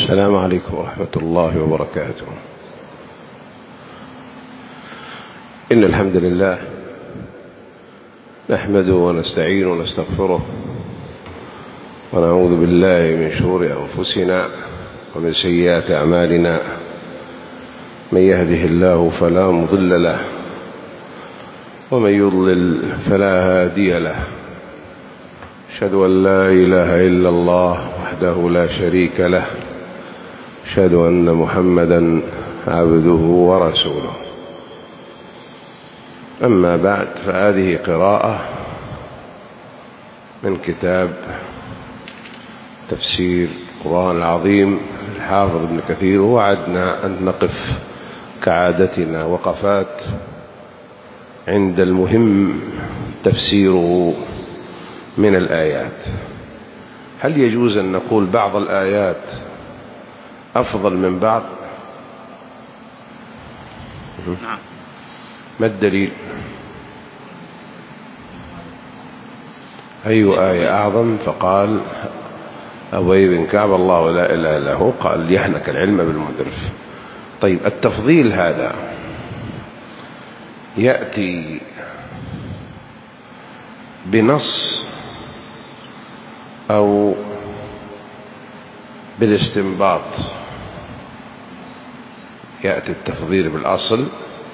السلام عليكم ورحمة الله وبركاته. إن الحمد لله نحمده ونستعينه ونستغفره ونعوذ بالله من شرور أنفسنا ومن سيئات أعمالنا. من يهده الله فلا مضل له ومن يضلل فلا هادي له. أشهد أن لا إله إلا الله وحده لا شريك له. أشهد أن محمدا عبده ورسوله. أما بعد، فهذه قراءة من كتاب تفسير القرآن العظيم الحافظ ابن كثير، ووعدنا أن نقف كعادتنا وقفات عند المهم تفسيره من الآيات. هل يجوز أن نقول بعض الآيات أفضل من بعض؟ نعم. ما الدليل؟ أي آية أعظم؟ فقال أبي بن كعب الله لا إله إلا هو، قال يحنك العلم بالمدرف. طيب، التفضيل هذا يأتي بنص أو بالاستنباط؟ يأتي التفضيل بالأصل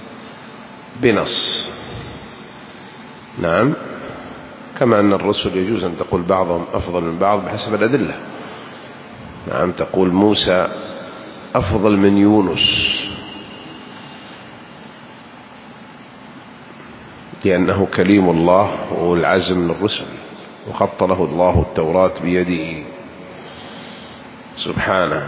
بنص، نعم، كما أن الرسل يجوز أن تقول بعضهم أفضل من بعض بحسب الأدلة. نعم، تقول موسى أفضل من يونس لأنه كليم الله والعزم من الرسل، وخط له الله التوراة بيده سبحانه.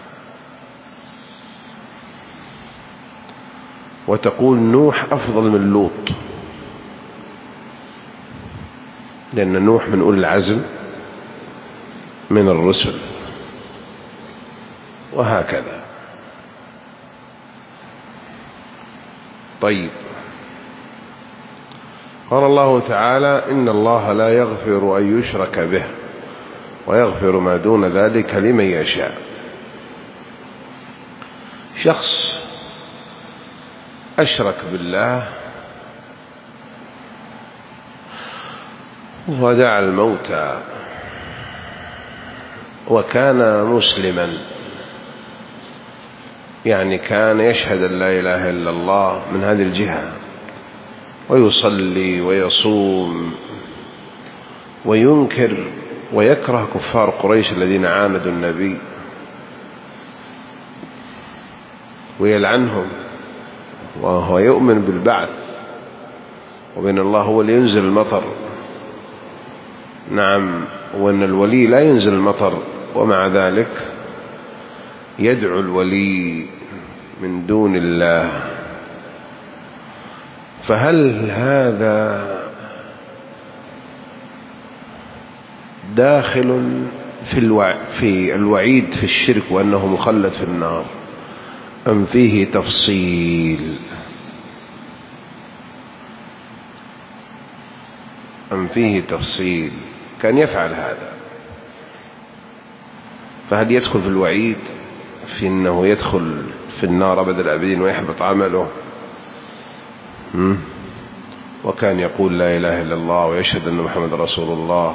وتقول نوح أفضل من لوط لأن نوح من أولي العزم من الرسل، وهكذا. طيب، قال الله تعالى: إن الله لا يغفر أن يشرك به ويغفر ما دون ذلك لمن يشاء. شخص أشرك بالله ودعا الموتى وكان مسلما، يعني كان يشهد أن لا إله إلا الله من هذه الجهة، ويصلي ويصوم وينكر ويكره كفار قريش الذين عاندوا النبي ويلعنهم، وهو يؤمن بالبعث وبأن الله هو اللي ينزل المطر، نعم، وأن الولي لا ينزل المطر، ومع ذلك يدعو الولي من دون الله. فهل هذا داخل في الوعيد في الشرك وأنه مخلد في النار، أم فيه تفصيل؟ كان يفعل هذا، فهل يدخل في الوعيد في أنه يدخل في النار أبد الآبدين ويحبط عمله؟ وكان يقول لا إله إلا الله ويشهد أن محمد رسول الله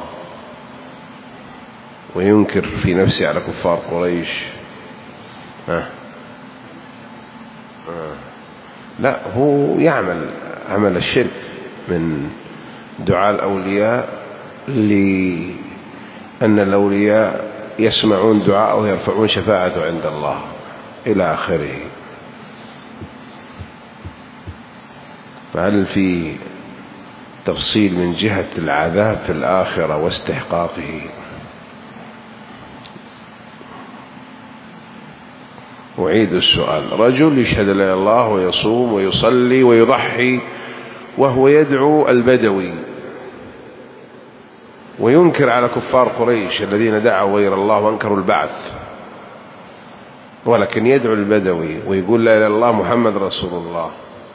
وينكر في نفسه على كفار قريش. لا، هو يعمل عمل الشرك من دعاء الأولياء، لأن الأولياء يسمعون دعاءه ويرفعون شفاعته عند الله إلى آخره. فهل في تفصيل من جهة العذاب في الآخرة واستحقاقه؟ أعيد السؤال: رجل يشهد لا إله إلا الله ويصوم ويصلي ويضحي وهو يدعو البدوي وينكر على كفار قريش الذين دعوا غير الله وانكروا البعث، ولكن يدعو البدوي ويقول لا إله إلا الله محمد رسول الله،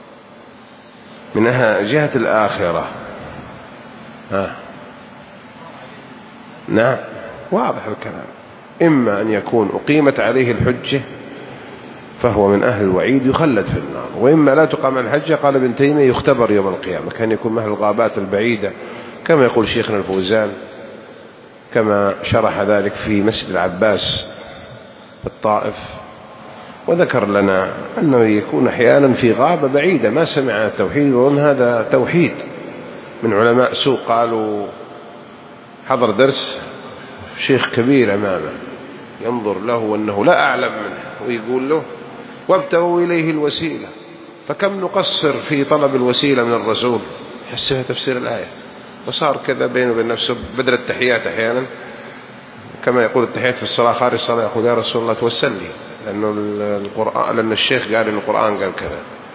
منها جهة الآخرة. نعم، واضح الكلام. إما أن يكون أقيمت عليه الحجة فهو من أهل الوعيد يخلد في النار، وإما لا تقام الحجة. قال ابن تيمية يختبر يوم القيامة، كان يكون مثل الغابات البعيدة كما يقول شيخنا الفوزان، كما شرح ذلك في مسجد العباس في الطائف، وذكر لنا أنه يكون أحيانا في غابة بعيدة ما سمع التوحيد، وأن هذا توحيد من علماء سوء. قالوا حضر درس شيخ كبير أمامه ينظر له وأنه لا أعلم منه، ويقول له وابتغوا إليه الوسيلة، فكم نقصر في طلب الوسيلة من الرسول. حسها تفسير الآية، وصار كذا بينه وبين نفسه بدل التحيات أحيانا كما يقول التحيات في الصلاة خارج الصلاة يقول يا رسول الله توسل لي، لأن الشيخ قال إن القرآن قال كذا،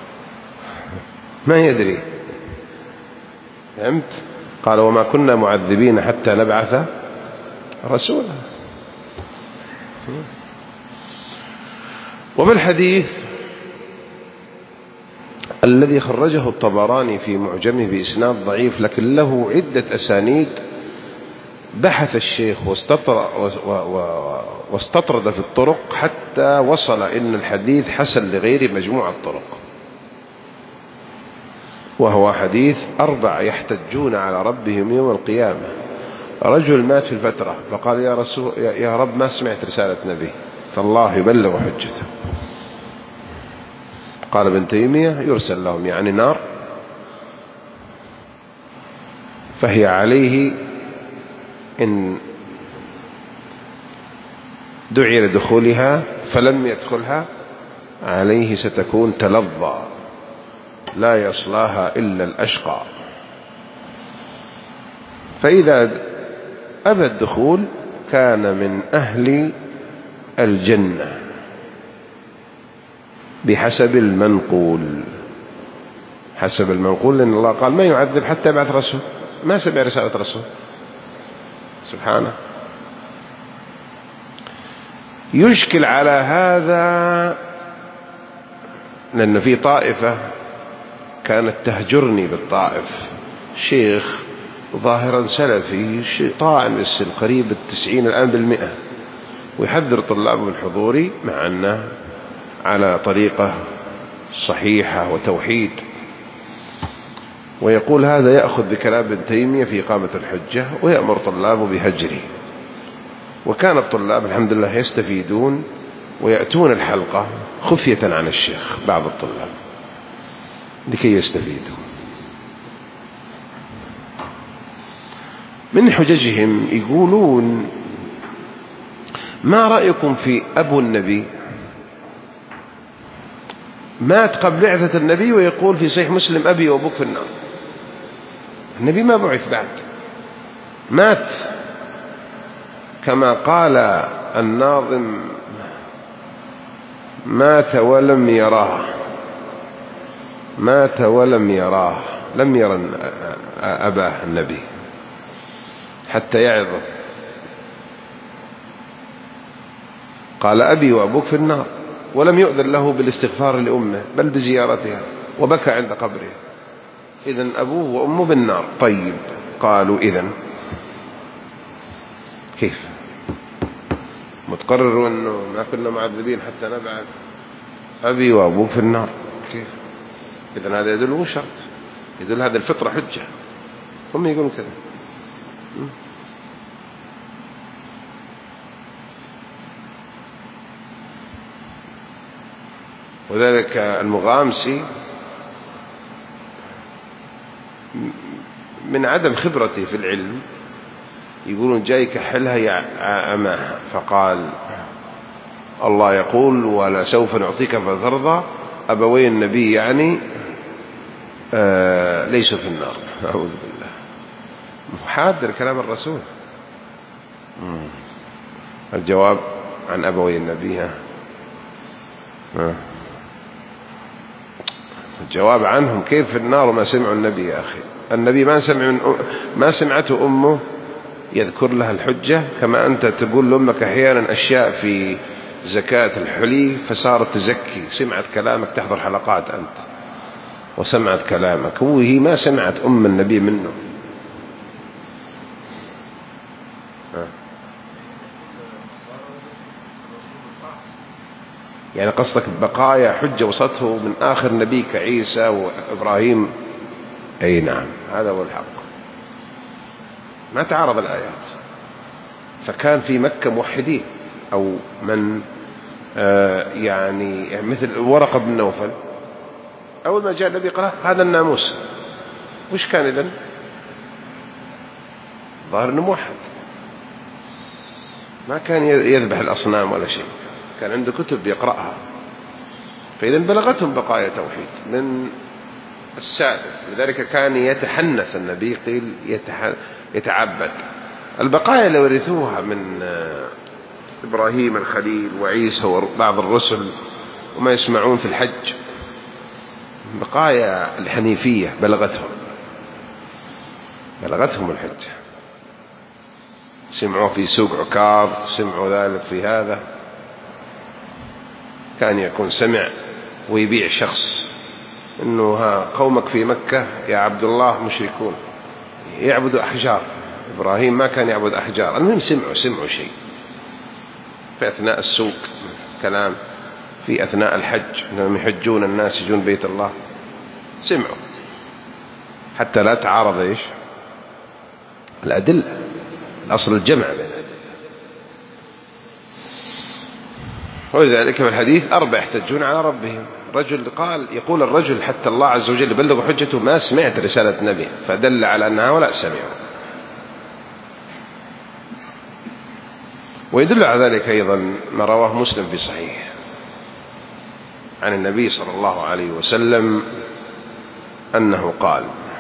ما يدري. فهمت؟ قال وما كنا معذبين حتى نبعث رسولا. وبالحديث الذي خرجه الطبراني في معجمه بإسناد ضعيف لكن له عدة أسانيد، بحث الشيخ واستطرد في الطرق حتى وصل إن الحديث حسن لغير مجموع الطرق، وهو حديث 4 يحتجون على ربهم يوم القيامة. رجل مات في الفترة فقال يا رب ما سمعت رسالة نبي، فالله يبلغ حجته. قال ابن تيمية يرسل لهم يعني نار، فهي عليه إن دعي لدخولها فلم يدخلها عليه ستكون تلظى لا يصلاها إلا الأشقى، فإذا أبى الدخول كان من أهل الجنة بحسب المنقول. حسب المنقول لأن الله قال ما يعذب حتى يبعث رسول، ما سمع رسالة رسول سبحانه. يشكل على هذا لأن في طائفة كانت تهجرني بالطائف، شيخ ظاهرا سلفي طاعن بالسن قريب 90 الآن بالمئة، ويحذر طلابه من حضوري مع أنه على طريقة صحيحة وتوحيد، ويقول هذا يأخذ بكلام ابن تيمية في إقامة الحجة ويأمر طلابه بهجره. وكان الطلاب الحمد لله يستفيدون ويأتون الحلقة خفية عن الشيخ بعض الطلاب لكي يستفيدوا. من حججهم يقولون ما رأيكم في أبو النبي مات قبل بعثة النبي، ويقول في صحيح مسلم أبي وأبوك في النار. النبي ما بعث بعد، مات كما قال الناظم مات ولم يراه، مات ولم يراه، لم يرى أباه النبي حتى يعظه. قال أبي وأبوك في النار، ولم يؤذن له بالاستغفار لأمه بل بزيارتها، وبكى عند قبرها. إذن أبوه وأمه بالنار. طيب قالوا إذن كيف متقرر أنه ما كنا معذبين حتى نبعث أبي وأبوك في النار؟ كيف؟ إذن هذا يدل مو شرط، يدل هذا الفطرة حجة، هم يقولون كذا. وذلك المغامسي من عدم خبرته في العلم يقولون جاي كحلها يا أماها، فقال الله يقول ولا سوف نعطيك فترضى، أبوي النبي يعني ليسوا في النار. أعوذ بالله، محادر كلام الرسول. الجواب عن أبوي النبي الجواب عنهم كيف في النار وما سمعوا النبي؟ يا أخي النبي ما سمعته أمه يذكر لها الحجة، كما أنت تقول لأمك أحيانا أشياء في زكاة الحلي فصارت تزكي، سمعت كلامك، تحضر حلقات أنت وسمعت كلامك، وهي ما سمعت أم النبي منه. يعني قصدك بقايا حجة وصلته من آخر نبي كعيسى وإبراهيم؟ أي نعم، هذا هو الحق، ما تعارض الآيات. فكان في مكة موحدين أو من يعني مثل ورقة بن نوفل، أول ما جاء النبي قال هذا الناموس، وش كان إذن؟ ظاهر أنه موحد، ما كان يذبح الأصنام ولا شيء، كان عنده كتب يقرأها. فإذا بلغتهم بقايا توحيد من السادة، لذلك كان يتحنث النبي، قيل يتعبد. البقايا اللي ورثوها من إبراهيم الخليل وعيسى وبعض الرسل وما يسمعون في الحج، بقايا الحنيفية بلغتهم الحج، سمعوا في سوق عكاظ، سمعوا ذلك في هذا. كان يكون سمع ويبيع شخص إنه قومك في مكة يا عبد الله مشركون يعبدوا أحجار، إبراهيم ما كان يعبد أحجار. المهم سمعوا شيء في أثناء السوق، كلام في أثناء الحج أنهم يحجون الناس يجون بيت الله، سمعوا حتى لا تعارض إيش الأدلة. الأصل الجمع بين الأدلة. ولذلك في الحديث 4 يحتجون على ربهم. يقول الرجل حتى الله عز وجل بلغ حجته ما سمعت رسالة نبي، فدل على أن هؤلاء سمعوا. ويدل على ذلك أيضا ما رواه مسلم في صحيح عن النبي صلى الله عليه وسلم أنه قال: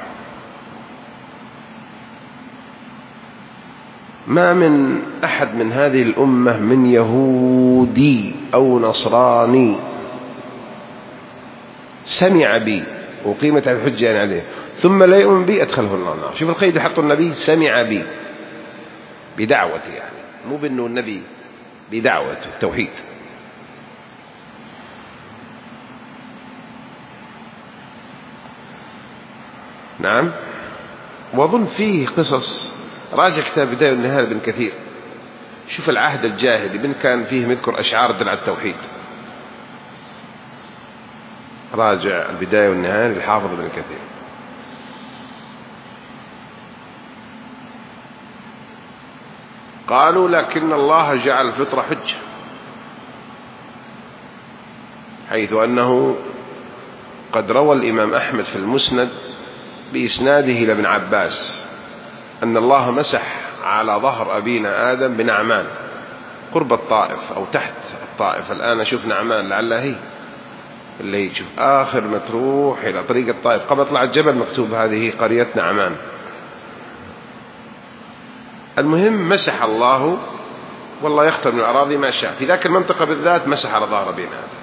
ما من أحد من هذه الأمة من يهودي أو نصراني سمع بي وقيمت الحجة عليه ثم لا يؤمن بي أدخله الله النار. شوف القيد حط النبي سمع بي بدعوته، يعني مو بأنه النبي بدعوته التوحيد. نعم. وأظن فيه قصص، راجع كتاب بداية والنهاية لابن كثير، شوف العهد الجاهلي من كان فيه يذكر أشعار تدل على التوحيد. راجع البداية والنهاية للحافظ ابن كثير. قالوا: لكن الله جعل الفطرة حجة، حيث أنه قد روى الإمام أحمد في المسند بإسناده لابن عباس أن الله مسح على ظهر أبينا آدم بنعمان قرب الطائف أو تحت الطائف. الآن أشوف نعمان لعلها هي اللي تشوف آخر ما تروح إلى طريق الطائف قبل طلع الجبل مكتوب هذه قرية نعمان. المهم مسح الله، والله يختار من الأراضي ما شاء، في ذاك المنطقة بالذات مسح على ظهر أبينا آدم،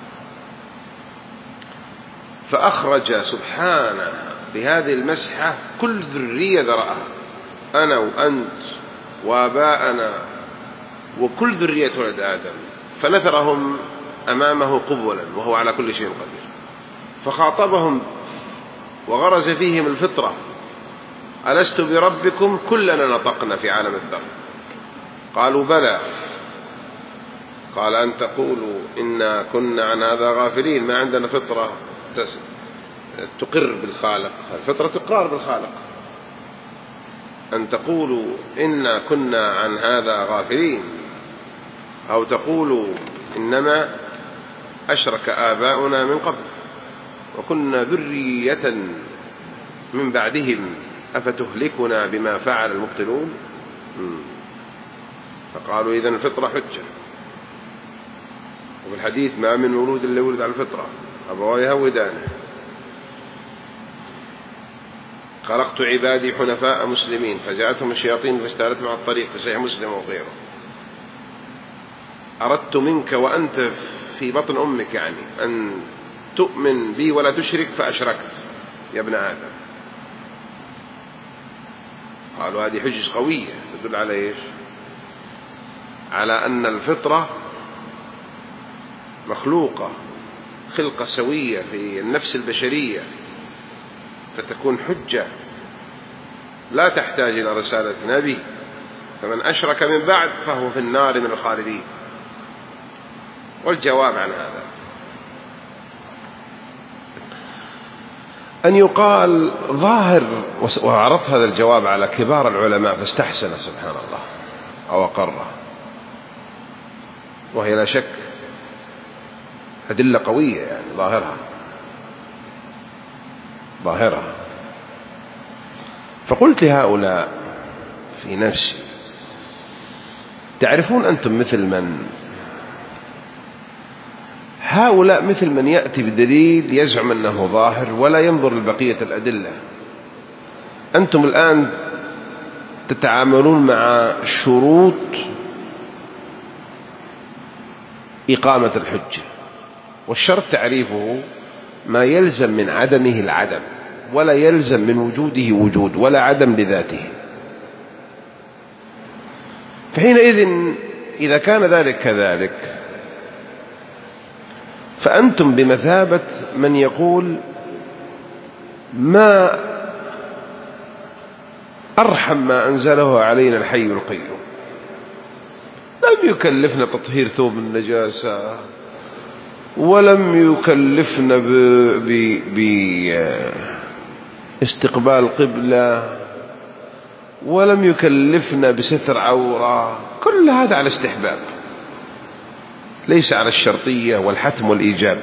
فأخرج سبحانه بهذه المسحة كل ذرية ذرأها، أنا وأنت وآباءنا وكل ذرية ولد آدم، فنثرهم أمامه قبلا وهو على كل شيء قدير. فخاطبهم وغرز فيهم الفطرة: ألست بربكم؟ كلنا نطقنا في عالم الذر. قالوا: بلى. قال: أن تقولوا إنا كنا عن هذا غافلين، ما عندنا فطرة تقر بالخالق، الفطرة تقرار بالخالق. أن تقولوا إنا كنا عن هذا غافلين، أو تقولوا إنما أشرك آباؤنا من قبل وكنا ذرية من بعدهم أفتهلكنا بما فعل المبطلون. فقالوا: إذن الفطرة حجة. وفي الحديث: ما من مولود إلا ولد على الفطرة أبواه يهودانه. خلقت عبادي حنفاء مسلمين فجاءتهم الشياطين فاجتالتهم على الطريق، في صحيح مسلم وغيره. أردت منك وأنت في بطن أمك، يعني أن تؤمن بي ولا تشرك، فأشركت يا ابن آدم. قالوا: هذه حجة قوية تدل على إيش؟ على أن الفطرة مخلوقة خلقة سوية في النفس البشرية، فتكون حجة لا تحتاج إلى رسالة نبي. فمن أشرك من بعد فهو في النار من الخالدين. والجواب عن هذا أن يقال ظاهر، وعرضت هذا الجواب على كبار العلماء فاستحسن سبحان الله أو أقره، وهي لا شك أدلة قوية يعني ظاهرها. فقلت لهؤلاء في نفسي تعرفون أنتم مثل من هؤلاء مثل من يأتي بدليل يزعم أنه ظاهر ولا ينظر لبقية الأدلة. أنتم الآن تتعاملون مع شروط إقامة الحجة، والشرط تعريفه ما يلزم من عدمه العدم، ولا يلزم من وجوده وجود، ولا عدم لذاته. فحينئذ إذا كان ذلك كذلك فأنتم بمثابة من يقول ما أرحم ما أنزله علينا الحي القيوم، لم يكلفنا تطهير ثوب النجاسة، ولم يكلفنا باستقبال قبلة، ولم يكلفنا بستر عورة. كل هذا على استحباب، ليس على الشرطية والحتم والإيجاب.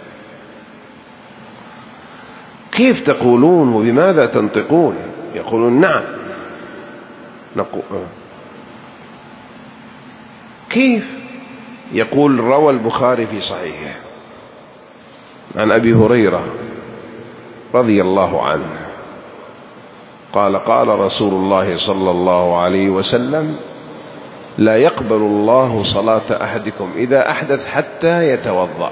كيف تقولون وبماذا تنطقون؟ يقولون نعم نقول. كيف؟ يقول روى البخاري في صحيحه عن أبي هريرة رضي الله عنه قال قال رسول الله صلى الله عليه وسلم لا يقبل الله صلاة أحدكم إذا أحدث حتى يتوضأ.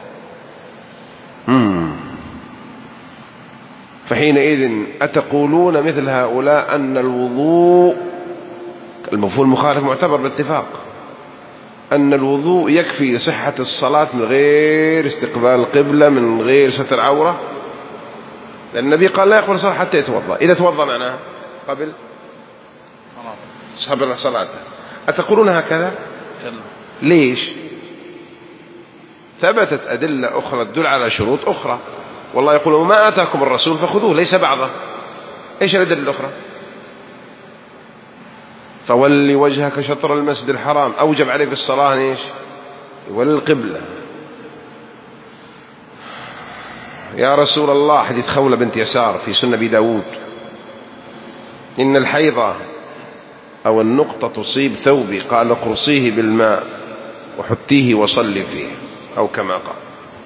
فحينئذ أتقولون مثل هؤلاء أن الوضوء المفهوم المخالف معتبر باتفاق، أن الوضوء يكفي لصحة الصلاة من غير استقبال القبلة، من غير ستر عورة، لأن النبي قال لا يقبل الصلاة حتى يتوضأ. إذا توضأ معناها قبل صلاته. أتقولون هكذا؟ ليش؟ ثبتت أدلة أخرى تدل على شروط أخرى، والله يقول وما آتاكم الرسول فخذوه ليس بعضه. إيش الأدلة الأخرى؟ فولي وجهك شطر المسجد الحرام، أوجب عليه في الصلاة إيش؟ يولي القبلة. يا رسول الله حديث خولة بنت يسار في سنة أبي داود إن الحيضة أو النقطة تصيب ثوبي قال اقرصيه بالماء وحتيه وصلي فيه، أو كما قال.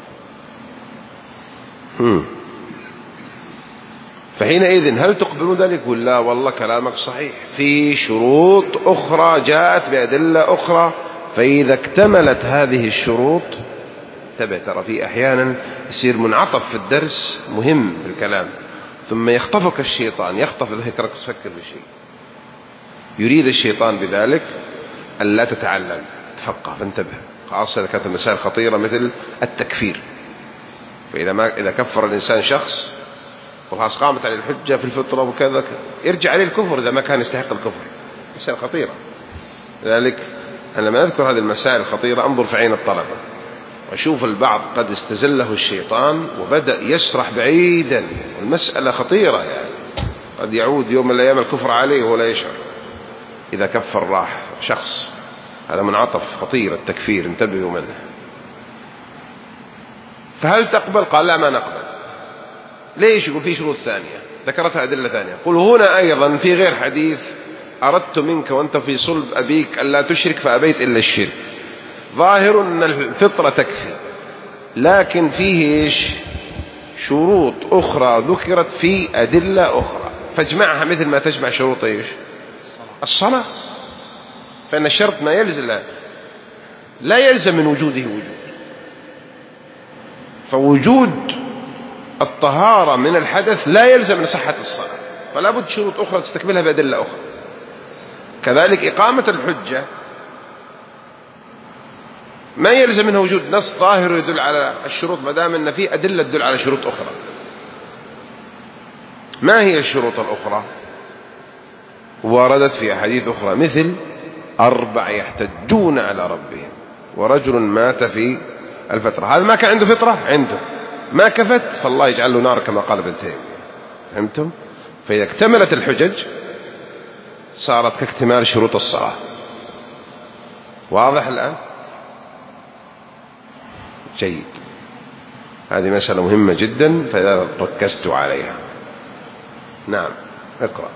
فحينئذ هل تقبلون ذلك؟ يقول لا والله كلامك صحيح، في شروط أخرى جاءت بأدلة أخرى، فإذا اكتملت هذه الشروط ترى في أحيانا يصير منعطف في الدرس مهم في الكلام، ثم يخطفك الشيطان، يخطف ذكرك تفكر بالشيء. يريد الشيطان بذلك أن لا تتعلم تفقه، فانتبه، خاصة إذا كانت المسائل خطيرة مثل التكفير. فإذا كفر الإنسان شخص وخلاص قامت عليه الحجة في الفطرة وكذا، يرجع عليه الكفر إذا ما كان يستحق الكفر. مسائل خطيرة. لذلك أنا لما أذكر هذه المسائل الخطيرة أنظر في عين الطلبة وأشوف البعض قد استزله الشيطان وبدأ يسرح بعيدا، والمسألة خطيرة يعني، قد يعود يوم من الأيام الكفر عليه ولا يشعر. إذا كفر راح شخص، هذا منعطف خطير التكفير، انتبهوا منه. فهل تقبل؟ قال لا ما نقبل. ليش؟ يقول في شروط ثانية ذكرتها أدلة ثانية. قل هنا أيضا في غير حديث أردت منك وأنت في صلب أبيك ألا تشرك فأبيت إلا الشرك. ظاهر أن الفطرة تكفي، لكن فيه إيش؟ شروط أخرى ذكرت في أدلة أخرى، فاجمعها مثل ما تجمع شروط إيش؟ الصلاة. فإن الشرط ما يلزم لا يلزم من وجوده وجود، فوجود الطهارة من الحدث لا يلزم من صحة الصلاة، فلا بد شروط أخرى تستكملها بأدلة أخرى. كذلك إقامة الحجة ما يلزم منه وجود نص ظاهر يدل على الشروط، ما دام أن في أدلة تدل على شروط أخرى. ما هي الشروط الأخرى؟ وردت في أحاديث أخرى مثل 4 يحتجون على ربهم ورجل مات في الفترة. هذا ما كان عنده فطرة، عنده ما كفت، فالله يجعل له نار كما قال ابن تيمية. فهمتم؟ فإذا اكتملت الحجج صارت كاكتمال شروط الصلاة. واضح الآن؟ جيد. هذه مسألة مهمة جدا فإذا ركزت عليها. نعم اقرأ.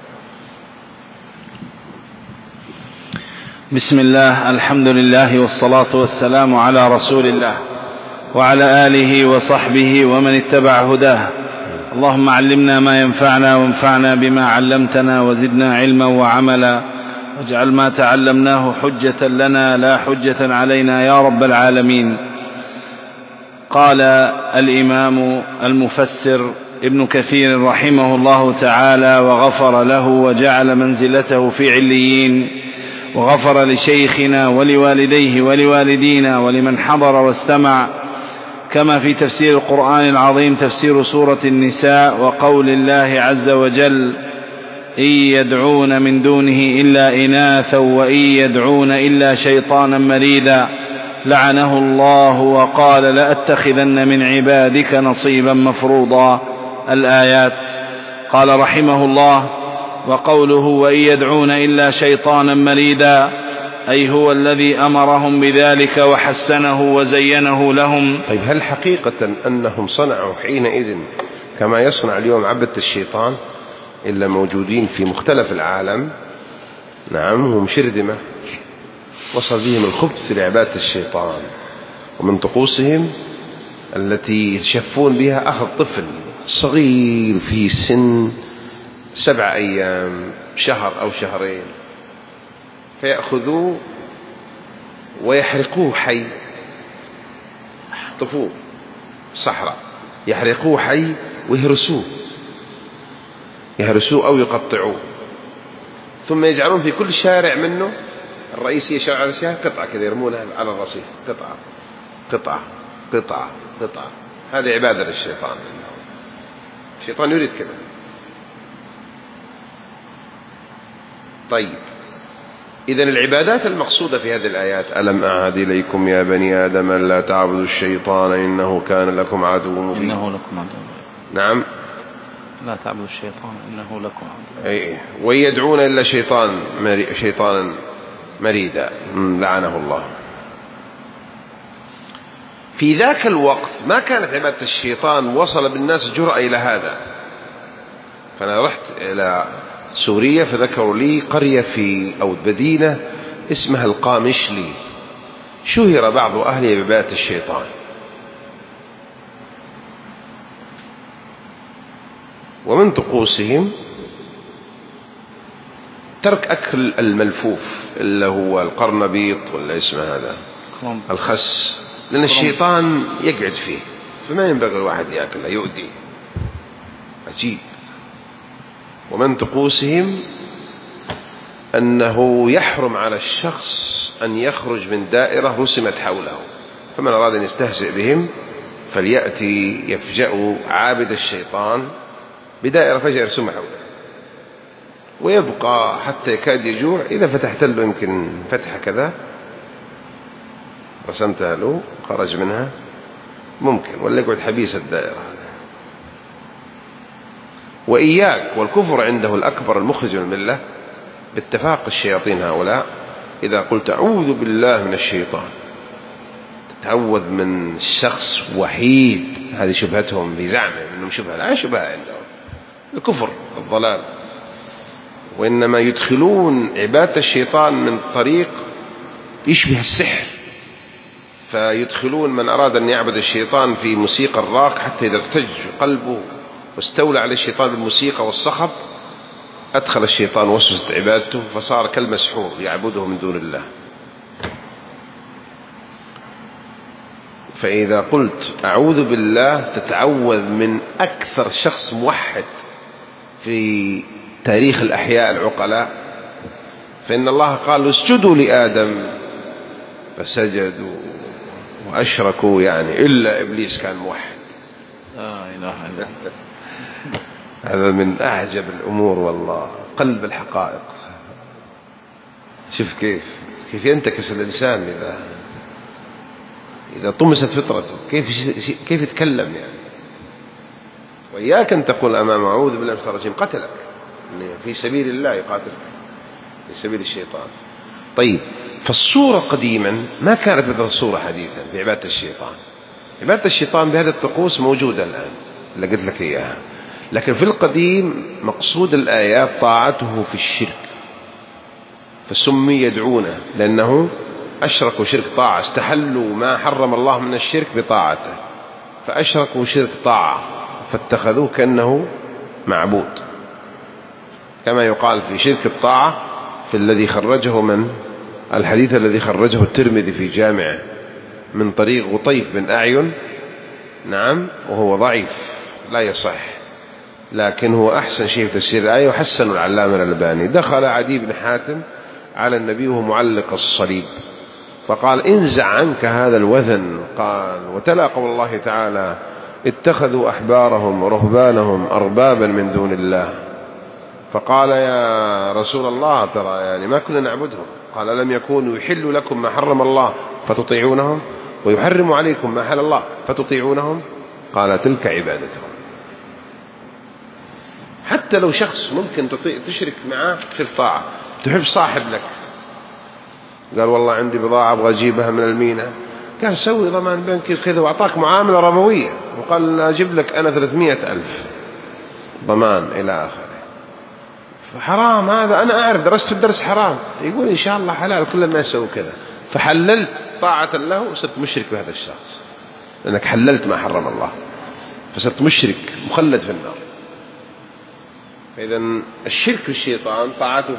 بسم الله، الحمد لله والصلاة والسلام على رسول الله وعلى آله وصحبه ومن اتبع هداه. اللهم علمنا ما ينفعنا وانفعنا بما علمتنا وزدنا علما وعملا، واجعل ما تعلمناه حجة لنا لا حجة علينا يا رب العالمين. قال الإمام المفسر ابن كثير رحمه الله تعالى وغفر له وجعل منزلته في عليين، وغفر لشيخنا ولوالديه ولوالدينا ولمن حضر واستمع، كما في تفسير القرآن العظيم تفسير سورة النساء وقول الله عز وجل: إن يدعون من دونه إلا إناثا وإن يدعون إلا شيطانا مريدا لعنه الله وقال لأتخذن من عبادك نصيبا مفروضا. الآيات. قال رحمه الله: وقوله وإن يدعون إلا شيطانا مريدا أي هو الذي أمرهم بذلك وحسنه وزينه لهم. طيب، هل حقيقة أنهم صنعوا حينئذ كما يصنع اليوم عبدة الشيطان إلا موجودين في مختلف العالم؟ نعم، هم شردمة وصل بهم الخبث لعبادة الشيطان، ومن طقوسهم التي يتشفون بها أخذ طفل صغير في سن 7 أيام، شهر أو شهرين، فيأخذوه ويحرقوه حي، يحطفوه صحراء، يحرقوه حي ويهرسوه أو يقطعوه، ثم يجعلون في كل شارع منه الرئيسية شارع الرئيسية قطعة كذا يرمونها على الرصيف، قطعة قطعة قطعة قطعة. هذه عبادة للشيطان. الشيطان يريد كذا. طيب، إذن العبادات المقصودة في هذه الآيات: ألم أعهد إليكم يا بني آدم أن لا تعبدوا الشيطان إنه كان لكم عدو مبين. إنه لكم عدو. نعم، لا تعبدوا الشيطان إنه لكم عدو. أي، ويدعون إلا شيطانا مريدا لعنه الله. في ذاك الوقت ما كانت عبادة الشيطان وصل بالناس جرأة إلى هذا. فأنا رحت إلى سوريا فذكروا لي قرية أو مدينة اسمها القامشلي، شهر بعض أهلها بعبادة الشيطان، ومن طقوسهم ترك أكل الملفوف اللي هو القرنبيط ولا اسمه هذا الخس، لأن الشيطان يقعد فيه فما ينبغي الواحد يأكله، يؤذي. عجيب. ومن طقوسهم أنه يحرم على الشخص أن يخرج من دائرة رسمت حوله، فمن أراد أن يستهزئ بهم فليأتي يفجأ عابد الشيطان بدائرة فجأة يرسم حوله، ويبقى حتى يكاد يجوع. إذا فتحت له يمكن فتحة كذا رسمتها له خرج منها ممكن، ولا يقعد حبيس الدائرة. وإياك والكفر عنده الأكبر المخرج من الملة باتفاق الشياطين هؤلاء. إذا قلت أعوذ بالله من الشيطان تتعوذ من شخص وحيد، هذه شبهتهم بزعمهم أنهم شبهة، لا شبهة عندهم، الكفر الضلال. وإنما يدخلون عبادة الشيطان من طريق يشبه السحر، فيدخلون من أراد أن يعبد الشيطان في موسيقى الراق حتى إذا ارتج قلبه واستولى على الشيطان بالموسيقى والصخب أدخل الشيطان وسوسة عبادته فصار كالمسحور يعبده من دون الله. فإذا قلت أعوذ بالله تتعوذ من أكثر شخص موحد في تاريخ الأحياء العقلاء، فإن الله قال اسجدوا لآدم فسجدوا وأشركوا، يعني إلا إبليس كان موحد. لا إله إلا الله. هذا من أعجب الأمور والله، قلب الحقائق. شوف كيف ينتكس الإنسان إذا إذا طمست فطرته كيف يتكلم يعني؟ وإياك أن تقول أمام أعوذ بالله من الشيطان الرجيم قتلك، في سبيل الله يقاتلك، في سبيل الشيطان. طيب، فالصورة قديما ما كانت مثل الصورة حديثا في عبادة الشيطان. عبادة الشيطان بهذه الطقوس موجودة الآن اللي قلت لك إياها، لكن في القديم مقصود الآيات طاعته في الشرك، فسمي يدعونه لأنه أشركوا شرك طاعة، استحلوا ما حرم الله من الشرك بطاعته، فأشركوا شرك طاعة فاتخذوه كأنه معبود، كما يقال في شرك الطاعة في الذي خرجه من الحديث الذي خرجه الترمذي في جامعه من طريق غطيف بن أعين، نعم، وهو ضعيف لا يصح، لكن هو أحسن شيء في تفسير الآية وحسن العلامة الألباني. دخل عدي بن حاتم على النبي وهو معلق الصليب فقال انزع عنك هذا الوثن، قال وتلا قول الله تعالى اتخذوا أحبارهم ورهبانهم أربابا من دون الله، فقال يا رسول الله ترى يعني ما كنا نعبدهم، قال لم يكونوا يحل لكم ما حرم الله فتطيعونهم ويحرم عليكم ما حل الله فتطيعونهم، قال تلك عبادتهم. حتى لو شخص ممكن تشرك معه في الطاعة، تحب صاحب لك، قال والله عندي بضاعة أبغى أجيبها من الميناء، قال سوي ضمان بنكي وكذا، وأعطاك معاملة ربوية وقال أجيب لك أنا 300,000 ضمان إلى آخره، فحرام هذا، أنا أعرف درست الدرس حرام، يقول إن شاء الله حلال كل ما يسوي كذا، فحللت طاعة له وصرت مشرك بهذا الشخص، لأنك حللت ما حرم الله فصرت مشرك مخلد في النار. إذن الشرك في الشيطان طاعته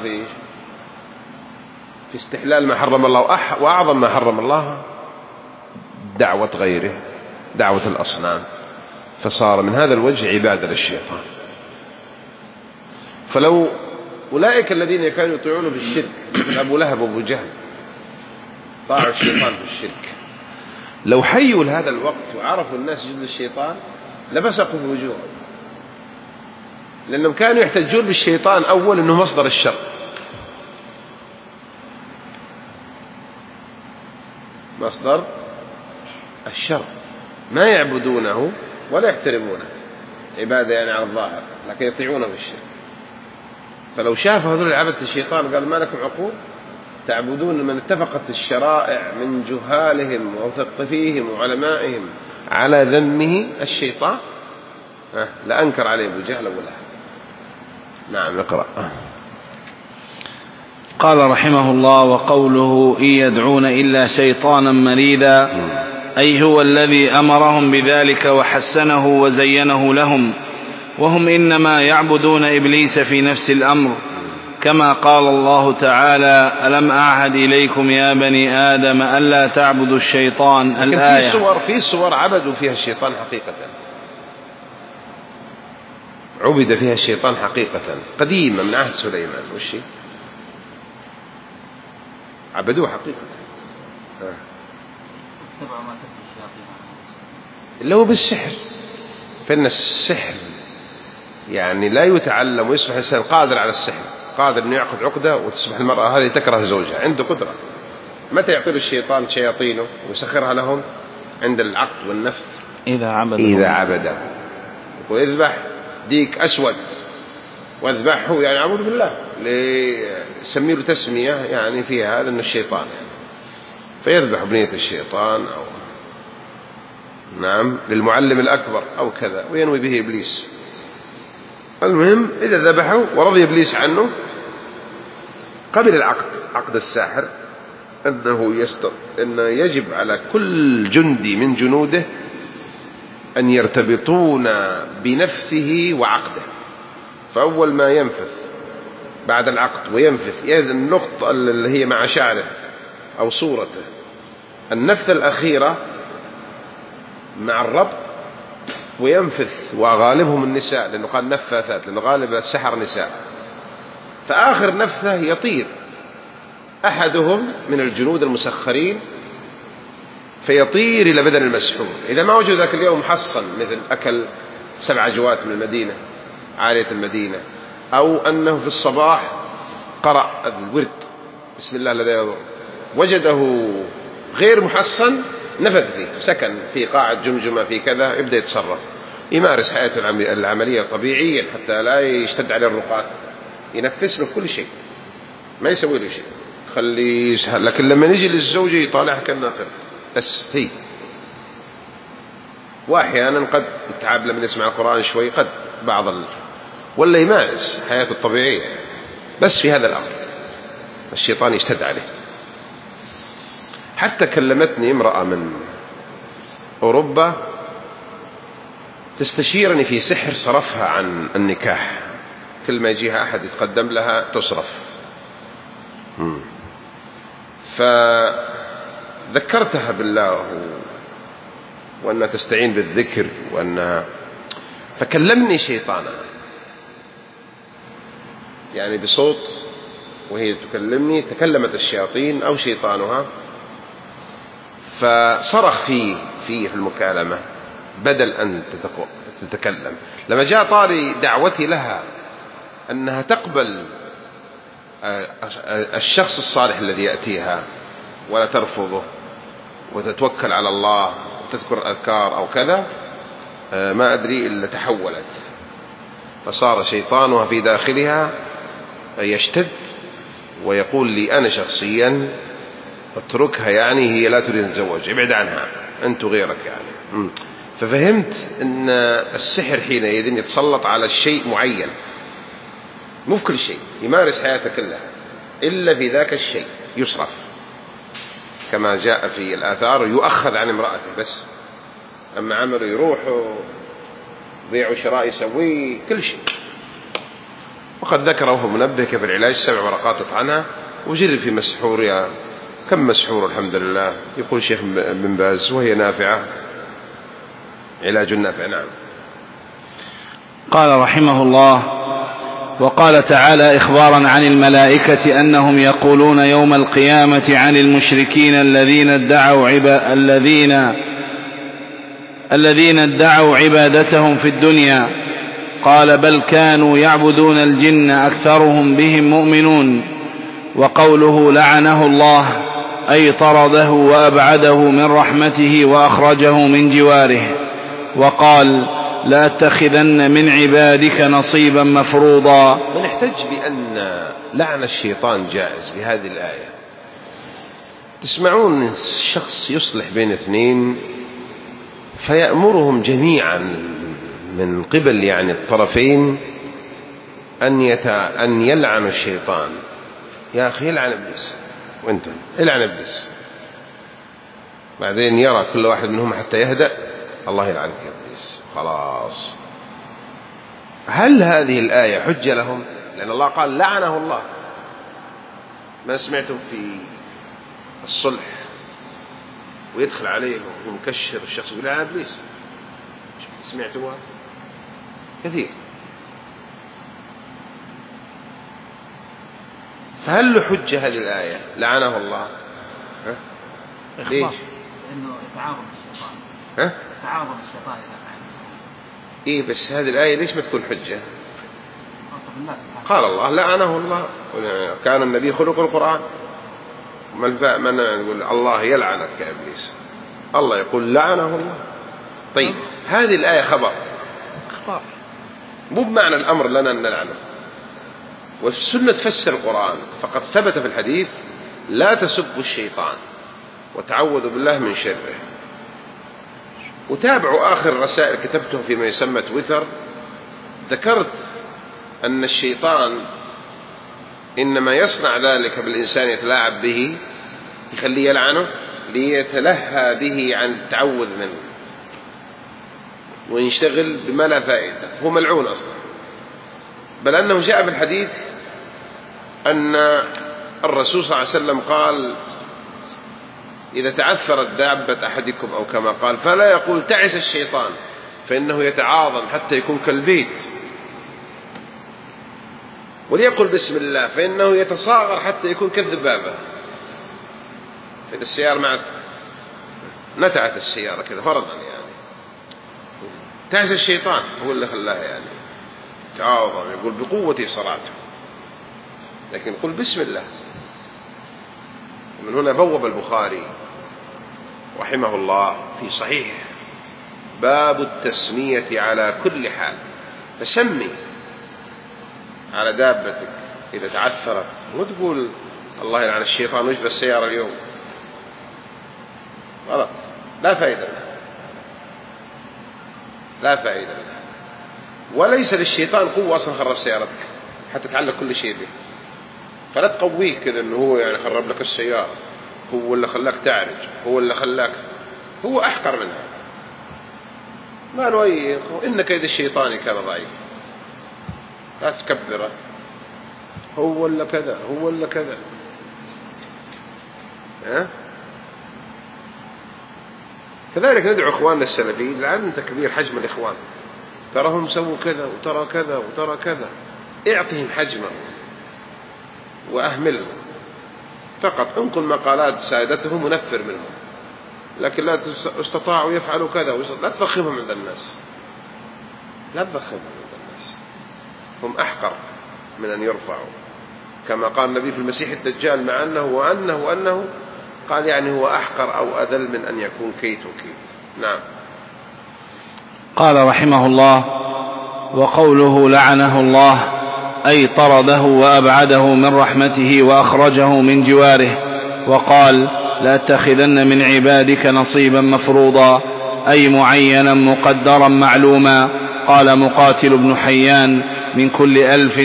في استحلال ما حرم الله، وأعظم ما حرم الله دعوة غيره، دعوة الأصنام، فصار من هذا الوجه عبادة للشيطان. فلو أولئك الذين كانوا يطيعون في الشرك مثل أبو لهب وأبو جهل طاعوا الشيطان في الشرك، لو حيوا لهذا الوقت وعرفوا الناس يسجدوا للشيطان لبسقوا في وجوههم، لأنهم كانوا يحتجون بالشيطان أول أنه مصدر الشر، مصدر الشر، ما يعبدونه ولا يحترمونه، عبادة يعني على الظاهر لكن يطيعونه بالشرك. فلو شافوا هذول عبدة الشيطان قال ما لكم عقول تعبدون من اتفقت الشرائع من جهالهم ومثقفيهم وعلمائهم على ذمه الشيطان، لأنكر عليه أبو جهل أبو لهب. نعم اقرأ. قال رحمه الله وقوله إن يدعون إلا شيطانا مريدا، أي هو الذي أمرهم بذلك وحسنه وزينه لهم، وهم إنما يعبدون إبليس في نفس الأمر، كما قال الله تعالى ألم أعهد إليكم يا بني آدم ألا تعبدوا الشيطان. الآية. في صور عبدوا فيها الشيطان حقيقة، عبد فيها الشيطان حقيقة قديمة من عهد سليمان، وشي عبدوه حقيقة، اللي هو بالسحر، فإن السحر يعني لا يتعلم ويصبح الإنسان قادر على السحر، قادر أن يعقد عقدة وتصبح المرأة هذه تكره زوجها، عنده قدرة. متى يعطي الشيطان شياطينه ويسخرها لهم؟ عند العقد والنفث، إذا عبده. يقول اذبح ديك أسود واذبحه، يعني أعوذ بالله، لسمي له تسمية يعني فيها هذا أن الشيطان يعني، فيذبح بنية الشيطان أو نعم للمعلم الأكبر أو كذا، وينوي به إبليس. المهم إذا ذبحه ورضي إبليس عنه قبل العقد، عقد الساحر، أنه يجب على كل جندي من جنوده أن يرتبطون بنفسه وعقده، فأول ما ينفث بعد العقد وينفث النقطة اللي هي مع شعره أو صورته، النفثة الأخيرة مع الربط، وينفث، وغالبهم النساء لأنه قال نفاثات، لأنه غالب السحر نساء، فآخر نفثة يطير أحدهم من الجنود المسخرين فيطير إلى بدن المسحور، إذا ما وجد ذاك اليوم محصن مثل أكل 7 جوات من المدينة عالية المدينة، أو أنه في الصباح قرأ الورد بسم الله الذي يضر، وجده غير محصن نفذ فيه، سكن في قاعة جمجمة في كذا، يبدأ يتصرف، يمارس حياته العملية طبيعيا حتى لا يشتد عليه الرقاة، ينفس له كل شيء، ما يسوي له شيء، خليه يسهل. لكن لما نجي للزوجة يطالعها كالناقر بس هي. وأحيانا قد يتعب لما يسمع القرآن شوي، قد ولا يمارس حياته الطبيعية، بس في هذا الأمر الشيطان يشتد عليه. حتى كلمتني امرأة من أوروبا تستشيرني في سحر صرفها عن النكاح، كل ما يجيها أحد يتقدم لها تصرف. فذكرتها بالله وأنها تستعين بالذكر فكلمني شيطانها، يعني بصوت وهي تكلمني، تكلمت الشياطين أو شيطانها، فصرخ في المكالمة بدل أن تتكلم. لما جاء طاري دعوتي لها أنها تقبل الشخص الصالح الذي يأتيها ولا ترفضه وتتوكل على الله وتذكر أذكار أو كذا، ما أدري إلا تحولت، فصار شيطانها في داخلها يشتد ويقول لي أنا شخصيا اتركها، يعني هي لا تريد أن تتزوج، ابعد عنها أنت غيرك يعني. ففهمت أن السحر حينئذ يتسلط على الشيء معين، مو في كل شيء، يمارس حياته كلها إلا في ذاك الشيء يصرف، كما جاء في الآثار يؤخذ عن امرأته، بس أما عمله يروح بيع وشراء يسوي كل شيء. وقد ذكر وهو منبه كيف العلاج 7 ورقات عنها، وجرب في مسحور، يا كم مسحور الحمد لله، يقول شيخ بن باز، وهي نافعة، علاج نافع. نعم. قال رحمه الله: وقال تعالى إخبارا عن الملائكة أنهم يقولون يوم القيامة عن المشركين الذين ادعوا عبادتهم في الدنيا، قال: بل كانوا يعبدون الجن أكثرهم بهم مؤمنون. وقوله لعنه الله أي طرده وأبعده من رحمته وأخرجه من جواره. وقال: لأتخذن من عبادك نصيبا مفروضا. ونحتج بأن لعن الشيطان جائز بهذه الآية. تسمعون الشخص يصلح بين اثنين فيأمرهم جميعا من قبل يعني الطرفين أن يلعنوا الشيطان. يا أخي يلعن إبليس، وأنت يلعن إبليس، بعدين يرى كل واحد منهم حتى يهدأ، الله يلعنك يا إبليس، خلاص. هل هذه الآية حجة لهم؟ لأن الله قال لعنه الله. ما سمعتم في الصلح ويدخل عليه ومكشر الشخص يقول لعن إبليس؟ سمعتوها كثير. فهل له حجة هذه الآية لعنه الله؟ ليش؟ إنه يتعاظم الشيطان. يتعاظم الشيطان إذا فعل. إيه بس هذه الآية ليش ما تكون حجة؟ قال الله لعنه الله، كان النبي خلق القرآن. من يقول الله يلعنك يا إبليس، الله يقول لعنه الله. طيب هذه الآية خبر مو بمعنى الأمر لنا أن نلعنه. والسنة تفسر القرآن، فقد ثبت في الحديث لا تسبوا الشيطان وتعوذوا بالله من شره. وتابعوا آخر رسائل كتبته فيما يسمى تويتر، ذكرت أن الشيطان إنما يصنع ذلك بالإنسان يتلاعب به، يخليه يلعنه ليتلهى به عن التعوذ منه وينشغل بما لا فائدة، هو ملعون أصلا. بل أنه جاء في الحديث أن الرسول صلى الله عليه وسلم قال: إذا تعثرت دابة أحدكم أو كما قال فلا يقول تعس الشيطان، فإنه يتعاظم حتى يكون كالبيت، وليقل بسم الله فإنه يتصاغر حتى يكون كالذبابة. إذا السيارة معت نتعت السيارة كذا فرضا يعني، تعس الشيطان هو اللي خلاها يعني تعاظم، يقول بقوة صلاته، لكن قل بسم الله. ومن هنا بوب البخاري رحمه الله في صحيح باب التسمية على كل حال، فسمي على دابتك إذا تعثرت، مو تقول الله يلعن الشيطان ويشبه السيارة اليوم، غلط، لا فائدة له، لا فائدة له. وليس للشيطان قوة أصلا خرب سيارتك حتى تعلق كل شيء به، فلا تقويه كذا إنه هو يعني خرب لك السيارة، هو اللي خلاك تعرج، هو اللي خلاك، هو أحقر منها. ما نويه إن كيد الشيطان كان ضعيف، لا تكبره، هو ولا كذا، هو ولا كذا. كذلك ندعو إخواننا السلفيين لعن تكبير حجم الإخوان، تراهم سووا كذا وترى كذا وترى كذا، اعطهم حجمه وأهملهم، فقط انقل مقالات سادتهم ونفر منهم، لكن لا استطاعوا يفعلوا كذا، لا تضخمهم عند الناس، لا تضخمهم عند الناس، هم أحقر من أن يرفعوا، كما قال النبي في المسيح الدجال، مع أنه قال يعني هو أحقر أو أذل من أن يكون كيت وكيت. نعم. قال رحمه الله: وقوله لعنه الله أي طرده وأبعده من رحمته وأخرجه من جواره. وقال: لأتخذن من عبادك نصيبا مفروضا أي معينا مقدرا معلوما. قال مقاتل بن حيان: من كل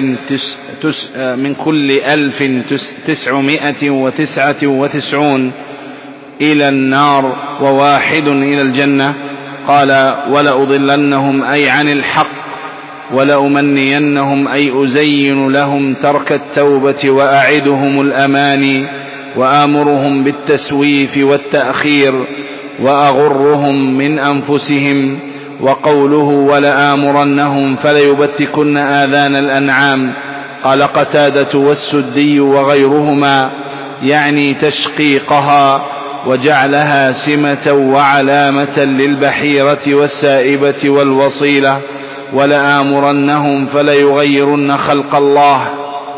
1999 إلى النار وواحد إلى الجنة. قال: ولأضلنهم أي عن الحق، ولأمنينهم أي أزين لهم ترك التوبة وأعدهم الأماني، وآمرهم بالتسويف والتأخير، وأغرهم من أنفسهم. وقوله: ولآمرنهم فليبتكن آذان الأنعام. قال قتادة والسدي وغيرهما يعني تشقيقها وجعلها سمة وعلامة للبحيرة والسائبة والوصيلة. ولآمرنهم فليغيرن خلق الله.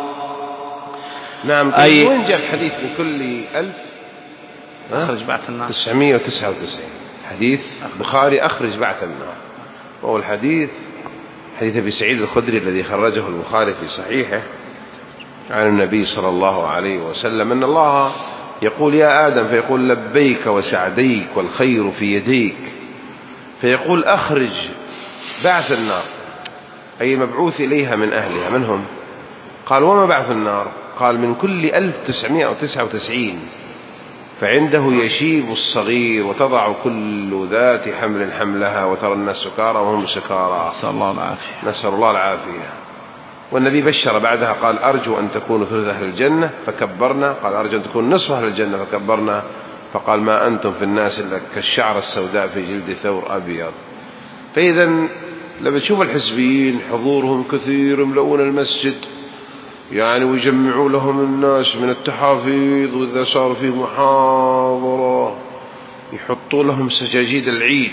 نعم. أي وين جاء الحديث من كل 1000 أخرج بعث النار 999 حديث بخاري أخرج بعث النار، وهو الحديث حديث أبي سعيد الخدري الذي خرجه البخاري في صحيحه عن النبي صلى الله عليه وسلم أن الله يقول: يا آدم، فيقول: لبيك وسعديك والخير في يديك، فيقول: أخرج بعث النار، أي المبعوث إليها من أهلها. من هم؟ قال: وما بعث النار؟ قال: من كل 1999 فعنده يشيب الصغير وتضع كل ذات حمل حملها وترى الناس سكارى وهم سكارى، نسأل الله العافية. والنبي بشر بعدها قال: أرجو أن تكونوا ثلث أهل الجنة، فكبرنا. قال: أرجو أن تكونوا نصف أهل الجنة، فكبرنا. فقال: ما أنتم في الناس إلا كالشعر السوداء في جلد ثور أبيض. فإذا لما تشوف الحزبيين حضورهم كثير يملؤون المسجد يعني، ويجمعوا لهم الناس من التحافيظ، وإذا صار فيه محاضرة يحطوا لهم سجاجيد العيد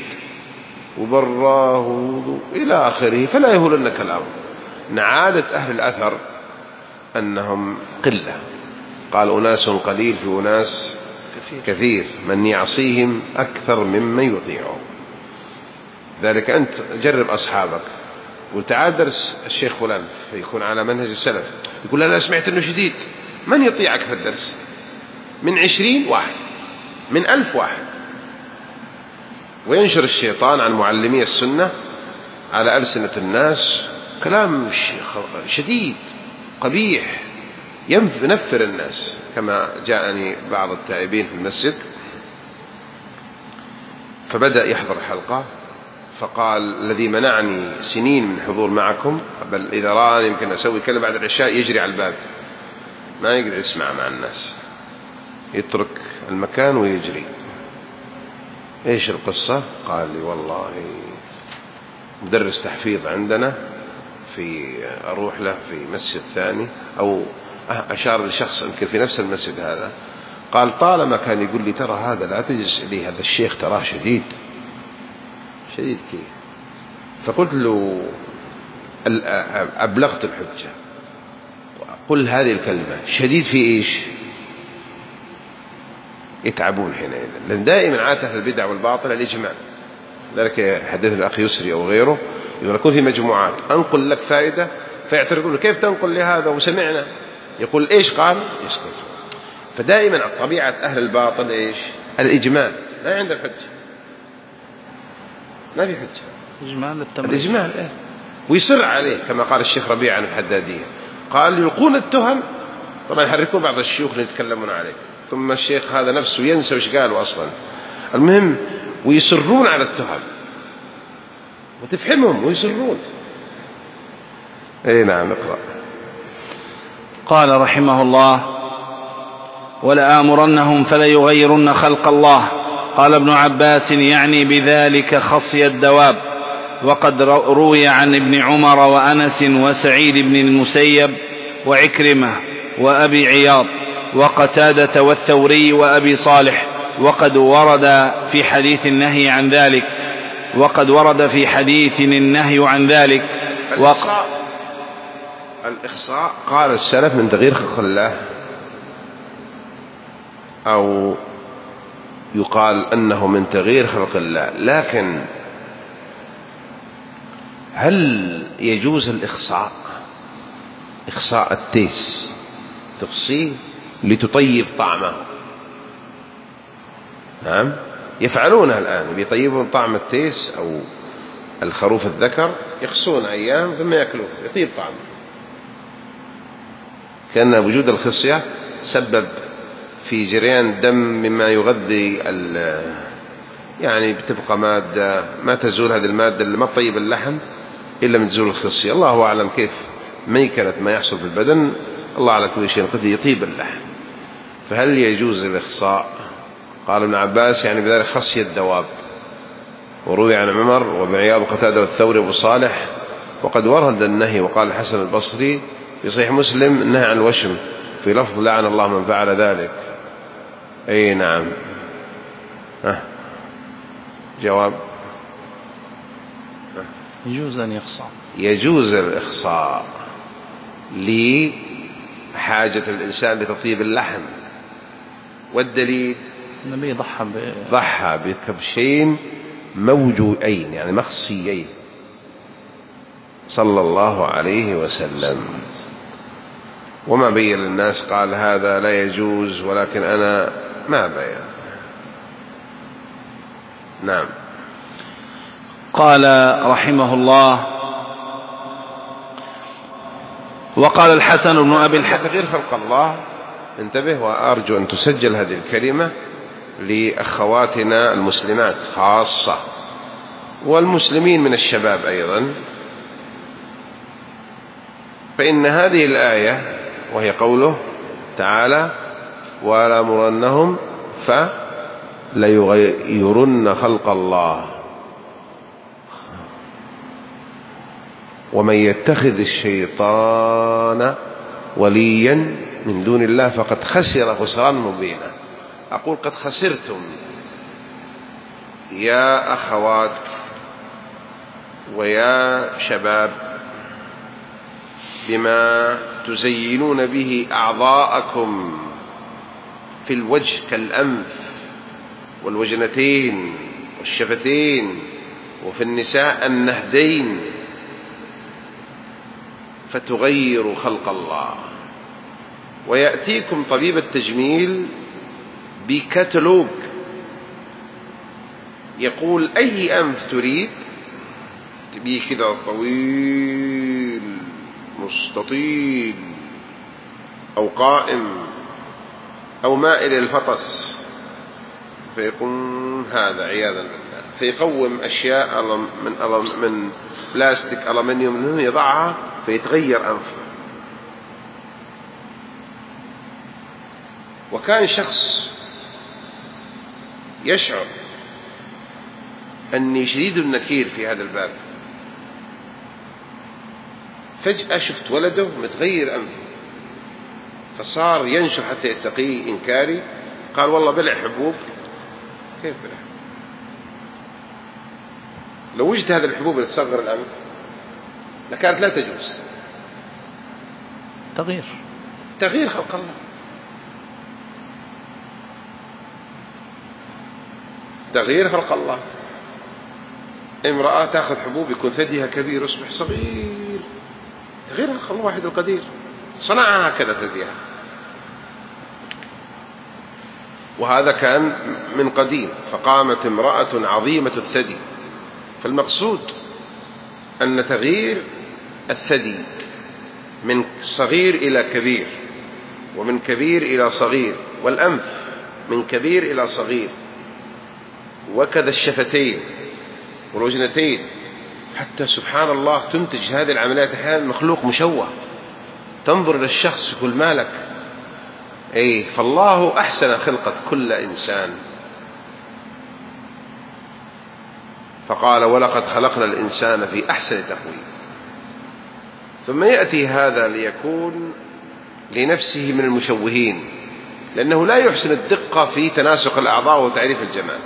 وبراه إلى آخره، فلا يهولنك الأمر. عادة أهل الأثر أنهم قلة، قال: أناس قليل في أناس كثير، من يعصيهم أكثر ممن يطيعهم. ذلك أنت جرب أصحابك وتعال درس الشيخ فلان فيكون على منهج السلف، يقول: أنا سمعت أنه شديد، من يطيعك في الدرس؟ من 20 واحد، من 1000 واحد. وينشر الشيطان عن معلمي السنة على ألسنة الناس كلام شديد قبيح ينفر الناس، كما جاءني بعض التائبين في المسجد فبدأ يحضر حلقة، فقال: الذي منعني سنين من حضور معكم، بل إذا رأى يمكن أسوي كلمة بعد العشاء يجري على الباب، ما يقدر يسمع مع الناس، يترك المكان ويجري. إيش القصة؟ قال لي: والله مدرس تحفيظ عندنا أروح له في مسجد ثاني، أو أشار لشخص يمكن في نفس المسجد هذا، قال: طالما كان يقول لي ترى هذا لا تجلس إليه، هذا الشيخ تراه شديد كيف. فقلت له: أبلغت الحجة، قل هذه الكلمة، شديد في إيش؟ يتعبون حينئذ، لأن دائما عادة البدع والباطل الإجمال. ذلك حدث الأخ يسري أو غيره يكون في مجموعات أنقل لك فائدة فيعترضون كيف تنقل لهذا وسمعنا، يقول إيش قال يسكت. فدائما طبيعة أهل الباطل إيش؟ الإجمال، لا عند الحجة، ما في حجة، الإجمال إيه؟ ويصر عليه كما قال الشيخ ربيع عن الحدادية، قال يلقون التهم، طبعا يحركون بعض الشيوخ اللي يتكلمون عليك، ثم الشيخ هذا نفسه ينسى وش قالوا أصلا. المهم ويصرون على التهم وتفهمهم ويصرون. اي نعم اقرأ. قال رحمه الله: ولآمرنهم فليغيرن خلق الله. قال ابن عباس يعني بذلك خصي الدواب. وقد روي عن ابن عمر وأنس وسعيد بن المسيب وعكرمة وأبي عياض وقتادة والثوري وأبي صالح، وقد ورد في حديث النهي عن ذلك. الإخصاء قال السلف من تغيير خلق الله، أو يقال أنه من تغيير خلق الله، لكن هل يجوز الإخصاء؟ إخصاء التيس، تخصيه لتطيب طعمه. نعم يفعلونها الآن، بيطيبون طعم التيس أو الخروف الذكر، يخصون أيام ثم يأكلوه يطيب طعمه، كأن وجود الخصية سبب في جريان الدم مما يغذي يعني بتبقى مادة ما تزول، هذه المادة اللي ما تطيب اللحم إلا من تزول الخصية. الله أعلم كيف ميكنة ما يحصل في البدن، الله على كل شيء قد يطيب اللحم. فهل يجوز الإخصاء؟ قال ابن عباس يعني بذلك خصي الدواب. وروي عن عمر وابن عياض وقتادة والثوري وابو صالح. وقد ورد النهي، وقال الحسن البصري في صحيح مسلم النهي عن الوشم، في لفظ لعن الله من فعل ذلك. أي نعم. جواب: يجوز أن يخصى، يجوز الإخصاء لحاجة الإنسان لتطيب اللحم. والدليل النبي ضحى بكبشين موجوعين يعني مخصيين صلى الله عليه وسلم، وما بين للناس قال هذا لا يجوز، ولكن أنا ما بين. نعم. قال رحمه الله: وقال الحسن بن أبي الحسن تغيير خلق الله. انتبه، وأرجو أن تسجل هذه الكلمة لأخواتنا المسلمات خاصة، والمسلمين من الشباب أيضا. فإن هذه الآية وهي قوله تعالى: ولآمرنهم فليغيرن خلق الله ومن يتخذ الشيطان وليا من دون الله فقد خسر خسرانا مبينا. أقول قد خسرتم يا أخوات ويا شباب بما تزينون به أعضاءكم في الوجه كالأنف والوجنتين والشفتين، وفي النساء النهدين، فتغيروا خلق الله. ويأتيكم طبيب التجميل بكتالوج يقول أي أنف تريد، تبيه كذا طويل مستطيل أو قائم أو مائل الفطس، فيقول هذا عياذا بالله، فيقوم أشياء من بلاستيك ألمنيوم يضعها فيتغير أنفه. وكان شخص يشعر أني شديد النكير في هذا الباب، فجأة شفت ولده متغير أنفه، فصار ينشر حتى يتقيه إنكاري. قال والله بلع حبوب. كيف بلع؟ لو وجدت هذه الحبوب اللي تصغر الأنف لكانت لا تجوز. تغيير خلق الله. تغيير خلق الله. امرأة تأخذ حبوب يكون ثديها كبير يصبح صغير، تغيير خلق الله واحد القدير، صنعها هكذا ثديها. وهذا كان من قديم. فقامت امرأة عظيمة الثدي. فالمقصود أن تغيير الثدي من صغير إلى كبير، ومن كبير إلى صغير، والأنف من كبير إلى صغير، وكذا الشفتين والوجنتين، حتى سبحان الله تنتج هذه العمليات أحيانا مخلوق مشوه، تنظر إلى الشخص يقول مالك. فالله أحسن خلقة كل إنسان. فقال ولقد خلقنا الإنسان في أحسن تقويم. ثم يأتي هذا ليكون لنفسه من المشوهين، لأنه لا يحسن الدقة في تناسق الأعضاء وتعريف الجمال.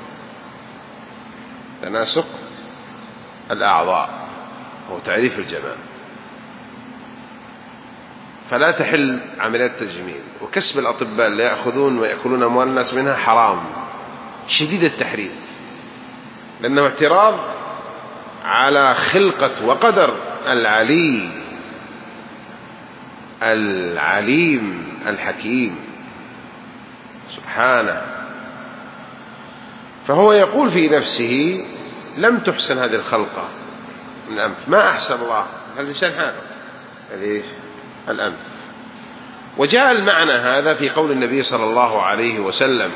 تناسق الأعضاء وتعريف الجمال، فلا تحل عمليات التجميل. وكسب الأطباء اللي يأخذون ويأكلون أموال الناس منها حرام شديد التحريم، لأنه اعتراض على خلقة وقدر العليم الحكيم سبحانه. فهو يقول في نفسه لم تحسن هذه الخلقة من الأنف، ما أحسن الله الإنسان هذا الأنف. وجاء المعنى هذا في قول النبي صلى الله عليه وسلم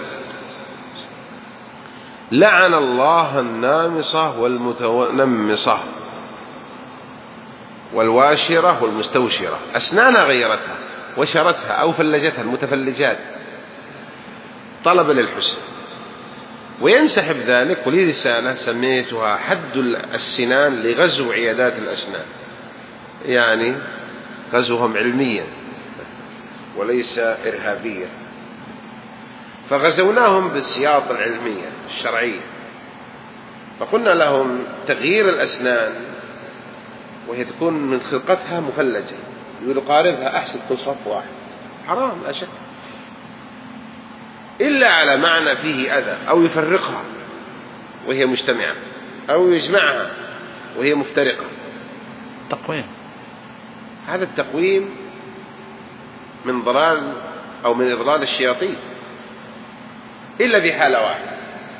لعن الله النامصة والمتنمصة والواشرة والمستوشرة، أسنانها غيرتها وشرتها أو فلجتها، المتفلجات طلبا للحسن. وينسحب ذلك. ولي رسالة سميتها حد السنان لغزو عيادات الأسنان، يعني غزوهم علميا وليس إرهابيا. فغزوناهم بالسياطة العلمية الشرعية، فقلنا لهم تغيير الأسنان وهي تكون من خلقتها مفلجة، يقولوا قاربها أحسن تكون صف واحد، حرام لا شك، إلا على معنى فيه أذى، أو يفرقها وهي مجتمعة، أو يجمعها وهي مفترقة. تقويم. هذا التقويم من ضلال أو من إضلال الشياطين، إلا في حالة واحدة،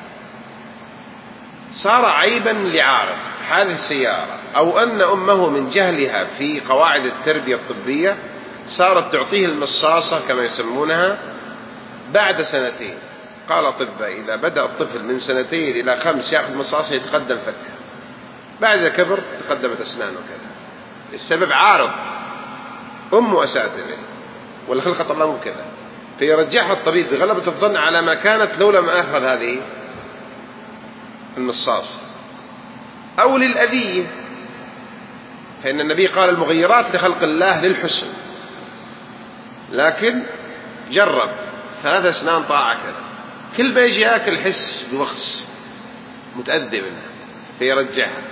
صار عيبا لعارض حادث سيارة، أو أن أمه من جهلها في قواعد التربية الطبية صارت تعطيه المصاصة كما يسمونها بعد سنتين. قال أطباء إذا بدأ الطفل من 2 إلى 5 يأخذ مصاصة يتقدم فكه، بعد كبر تقدمت أسنانه كذا. السبب عارض، أمه أساءت إليه ولا خلقة الله كذا، فيرجعها الطبيب بغلبة الظن على ما كانت لولا ما أخذ هذه المصاصة. أو للأذية، فإن النبي قال المغيرات لخلق الله للحسن، لكن جرب 3 أسنان طاعة كذا، كل ما يجي يأكل حس بوخس متأذي منها فيرجعها،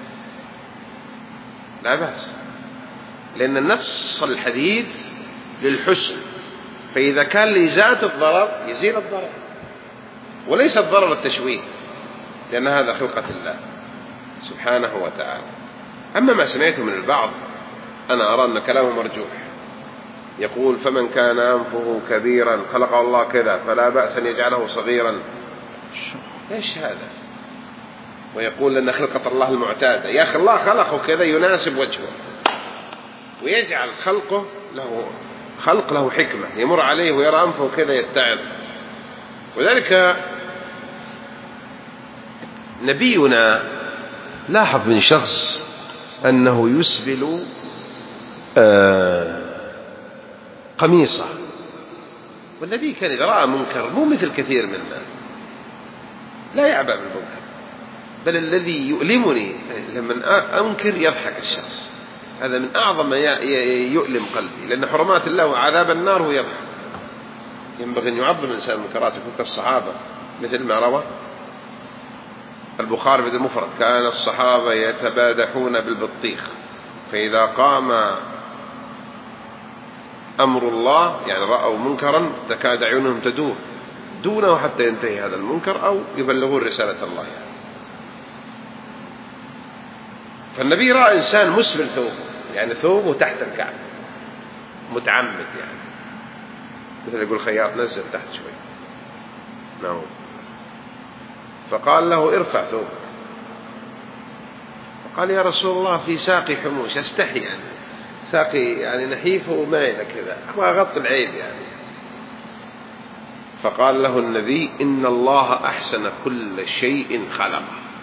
لا بأس، لأن النص الحديث للحسن، فإذا كان لإزالة الضرر يزيل الضرر، وليس الضرر التشويه، لأن هذا خلقة الله سبحانه وتعالى. أما ما سمعته من البعض أنا أرى أن كلامه مرجوح، يقول فمن كان أنفه كبيرا خلقه الله كذا فلا بأس أن يجعله صغيرا. إيش هذا؟ ويقول أن خلقة الله المعتادة. يا أخي الله خلقه كذا يناسب وجهه، ويجعل خلقه له حكمة، يمر عليه ويرى أنفه كذا يتعظ. وذلك نبينا لاحظ من شخص أنه يسبل قميصه، والنبي كان إذا رأى منكر مو مثل كثير منا لا يعبأ بالمنكر، بل الذي يؤلمني لما أنكر يضحك الشخص، هذا من أعظم ما يؤلم قلبي، لأن حرمات الله وعذاب النار هو يضحك. ينبغي أن يعظم الإنسان المنكرات، يكون كالصحابة، مثل ما روى البخاري في المفرد كان الصحابة يتبادحون بالبطيخ، فإذا قام أمر الله يعني رأوا منكرا تكاد عيونهم تدور، يؤدونه حتى ينتهي هذا المنكر أو يبلغون رسالة الله يعني. فالنبي رأى إنسان مسبل ثوبه، يعني ثوبه تحت الكعب متعمد، يعني مثل يقول خياط نزل تحت شوي. نعم. فقال له ارفع ثوبك. فقال يا رسول الله في ساقي حموش، استحي يعني ساقي يعني نحيف ومايل كذا، أبغى أغطي العيب يعني. فقال له النبي إن الله أحسن كل شيء خلقه.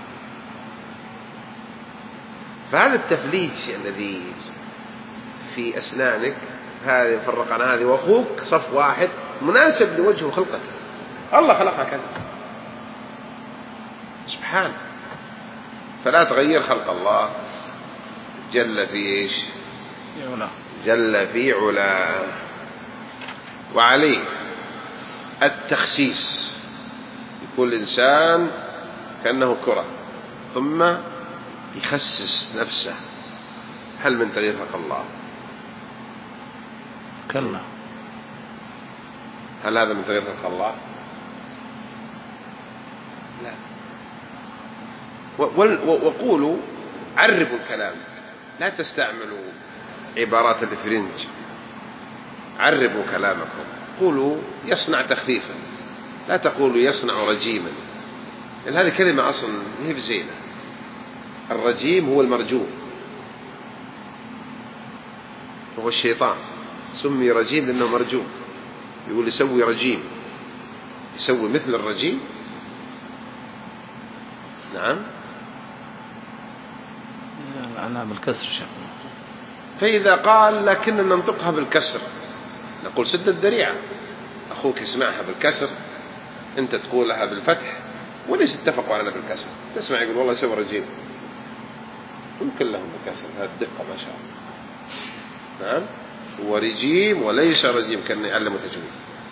فهذا التفليج الذي في أسنانك هذه فرق عن هذه، وأخوك صف واحد مناسب لوجهه وخلقته، الله خلقها كذا سبحانه. فلا تغير خلق الله جل في إيش؟ جل في علا. وعليه التخسيس، يكون الإنسان كأنه كرة ثم يخسس نفسه. هل من تغيير خلق الله؟ كلا. هل هذا من تغيير خلق الله؟ لا. وقولوا عربوا الكلام، لا تستعملوا عبارات الإفرنج، عربوا كلامكم. قولوا يصنع تخفيفا، لا تقولوا يصنع رجيما، لأن هذه كلمة أصلا هي بزينة. الرجيم هو المرجوم، هو الشيطان سمي رجيم لأنه مرجوم. يقول يسوي رجيم، يسوي مثل الرجيم. نعم. أنا بالكسر شيخ. فإذا قال لكن ننطقها بالكسر، نقول سد الذريعة، أخوك يسمعها بالكسر، أنت تقولها بالفتح، وليس اتفقوا علينا بالكسر. تسمع يقول والله يسوي رجيم، يمكن لهم بالكسر، هذه الدقة ما شاء الله. نعم. هو رجيم وليس رجيم، كان يعلموا تجويد.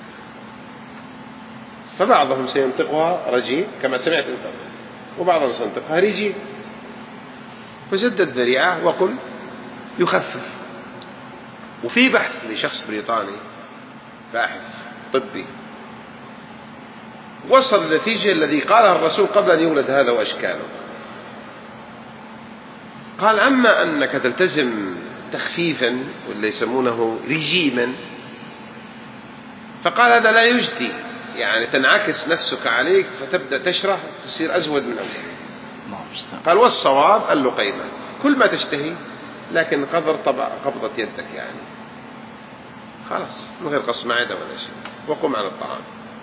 فبعضهم سينطقها رجيم كما سمعت انت، وبعضهم سينطقها رجيم. فسد الذريعة وقل يخفف. وفي بحث لشخص بريطاني باحث طبي وصل للنتيجة الذي قالها الرسول قبل أن يولد هذا وأشكاله. قال أما أنك تلتزم تخفيفا واللي يسمونه رجيما، فقال هذا لا يجدي، يعني تنعكس نفسك عليك فتبدأ تشرح تصير أزود من أول. قال والصواب اللقيمة، كل ما تشتهي لكن قدر قبضة يدك، يعني خلاص من غير قص معدة ولا شيء، وقم على الطعام.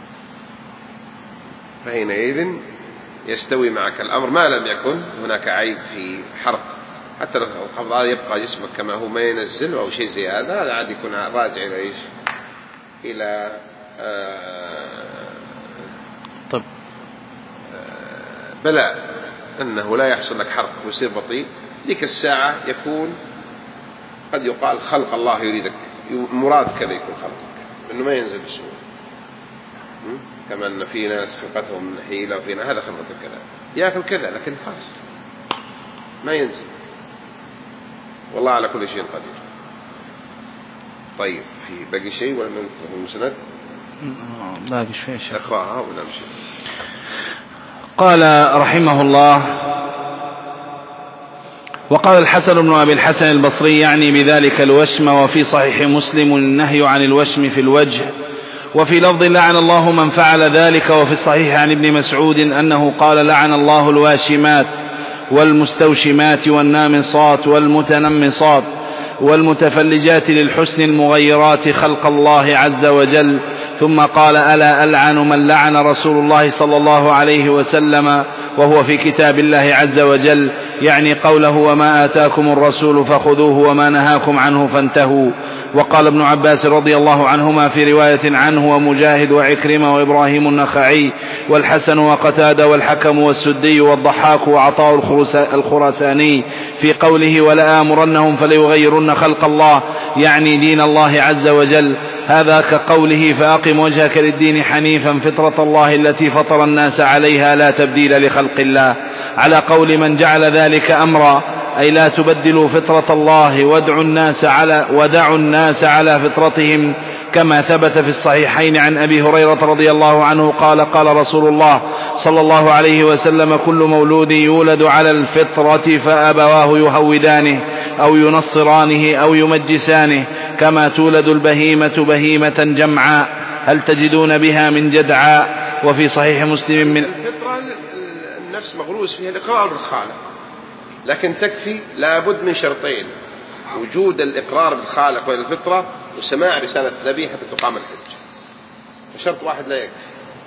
فحينئذ يستوي معك الأمر ما لم يكن هناك عيب في حرق. حتى لو القبض هذا يبقى جسمك كما هو ما ينزل أو شيء زي هذا عاد يكون راجع إلى إيش؟ إلى طب بلاء أنه لا يحصل لك حرق ويصير بطيء. ذيك الساعة يكون قد يقال خلق الله يريدك، مراد كذا يكون خلقك، إنه ما ينزل بسهولة. كما أن في ناس خلقتهم حيلة وفينا هذا خلقة كذا، يأكل كذا لكن خلاص ما ينزل. والله على كل شيء قدير. طيب في باقي شيء ولا من المسند؟ باقي شيء اقرأها ونمشي. قال رحمه الله: وقال الحسن بن أبي الحسن البصري يعني بذلك الوشم. وفي صحيح مسلم النهي عن الوشم في الوجه، وفي لفظ لعن الله من فعل ذلك. وفي الصحيح عن ابن مسعود أنه قال لعن الله الواشمات والمستوشمات والنامصات والمتنمصات والمتفلجات للحسن المغيرات خلق الله عز وجل. ثم قال: ألا ألعن من لعن رسول الله صلى الله عليه وسلم وهو في كتاب الله عز وجل، يعني قوله: وما آتاكم الرسول فخذوه وما نهاكم عنه فانتهوا. وقال ابن عباس رضي الله عنهما في رواية عنه ومجاهد وعكرمة وإبراهيم النخعي والحسن وقتادة والحكم والسدي والضحاك وعطاء الخراساني في قوله: ولآمرنهم فليغيرن خلق الله، يعني دين الله عز وجل. هذا كقوله: فأقم وجهك للدين حنيفا فطرة الله التي فطر الناس عليها لا تبديل لخلق الله، على قول من جعل ذلك أمرا، أي لا تبدلوا فطرة الله ودعوا الناس على فطرتهم كما ثبت في الصحيحين عن أبي هريرة رضي الله عنه قال قال رسول الله صلى الله عليه وسلم كل مولود يولد على الفطرة فأبواه يهودانه أو ينصرانه أو يمجسانه كما تولد البهيمة بهيمة جمعاء هل تجدون بها من جدعاء. وفي صحيح مسلم من الفطرة النفس مغروس فيها الإقرار بالخالق، لكن تكفي لابد من شرطين: وجود الإقرار بالخالق والفطرة، وسماع رسالة النبي حتى تقام الحج. فشرط واحد لا يكفي،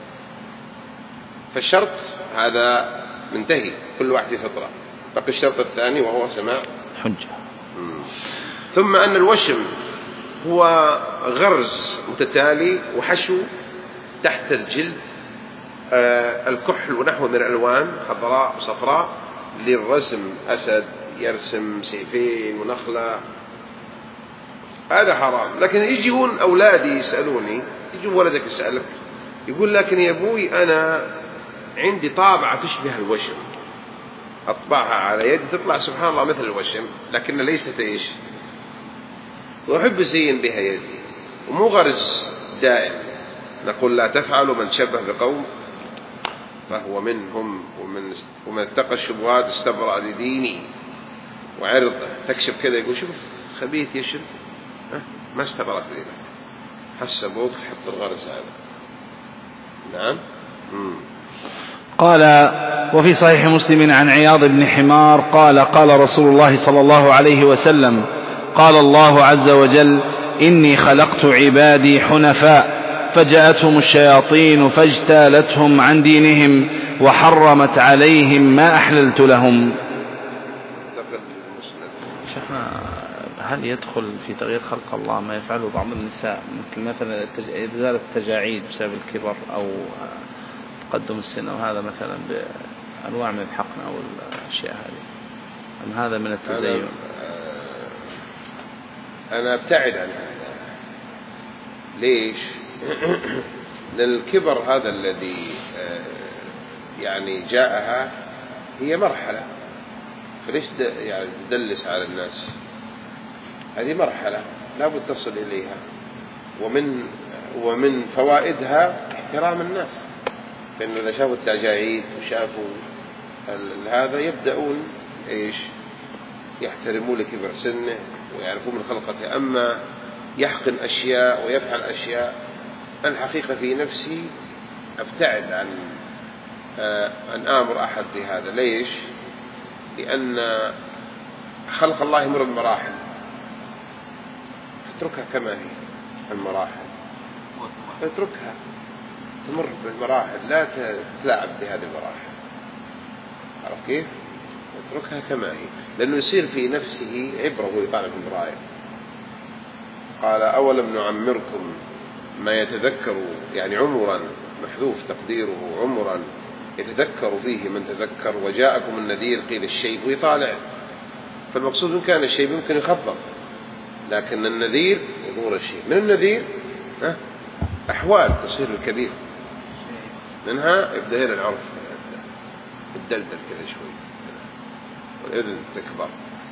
فالشرط هذا منتهي، كل واحد في فطرة. بقي الشرط الثاني وهو سماع حجة. ثم أن الوشم هو غرز متتالي وحشو تحت الجلد الكحل ونحو من الألوان خضراء وصفراء للرسم، أسد يرسم سيفين ونخلة، هذا حرام. لكن يجون أولادي يسألوني، يجي ولدك يسألك يقول لكن يا أبوي أنا عندي طابعة تشبه الوشم، أطبعها على يدي تطلع سبحان الله مثل الوشم، لكن ليست إيش، وأحب أزين بها يدي، ومو غرز دائم. نقول لا تفعلوا من تشبه بقوم فهو منهم، ومن اتقى الشبهات استبرأ لديني وعرضه. تكشف كذا يقول شوف خبيث يشرب، ما استبرأت لدينك، حس أبوك حط الغرز هذا. نعم. قال وفي صحيح مسلم عن عياض بن حمار قال قال رسول الله صلى الله عليه وسلم قال الله عز وجل إني خلقت عبادي حنفاء فجاءتهم الشياطين فاجتالتهم عن دينهم وحرمت عليهم ما أحللت لهم. شيخنا هل يدخل في تغيير خلق الله ما يفعله بعض النساء، مثل مثلا إزالة التجاعيد بسبب الكبر أو تقدم السن، أو هذا مثلا بأنواع من الحقن أو الأشياء هذه، أم هذا من التزين؟ أنا أبتعد عن هذا. ليش؟ لأن الكبر هذا الذي يعني جاءها هي مرحلة، فليش يعني تدلس على الناس؟ هذه مرحلة لابد تصل إليها، ومن فوائدها احترام الناس، فإنه إذا شافوا التجاعيد وشافوا هذا يبدأون إيش، يحترموا لكبر سنه ويعرفون من خلقته. أما يحقن أشياء ويفعل أشياء، الحقيقة في نفسي أبتعد عن أن آمر أحد بهذا. ليش؟ لأن خلق الله يمر بمراحل، فتركها كما هي المراحل، فتركها تمر بالمراحل، لا تتلاعب بهذه المراحل. عرف كيف؟ اتركها كما هي، لأنه يصير في نفسه عبرة وهو يطالع في المراية. قال أولم نعمركم ما يتذكر، يعني عمرا محذوف تقديره، عمرا يتذكر فيه من تذكر وجاءكم النذير قيل الشيب ويطالع. فالمقصود إن كان الشيب يمكن يخفض، لكن النذير يظهر الشيء. من النذير أحوال تصير الكبير، منها يبدأ هنا العرف الدلدل كذا شوي، والإذن تكبر،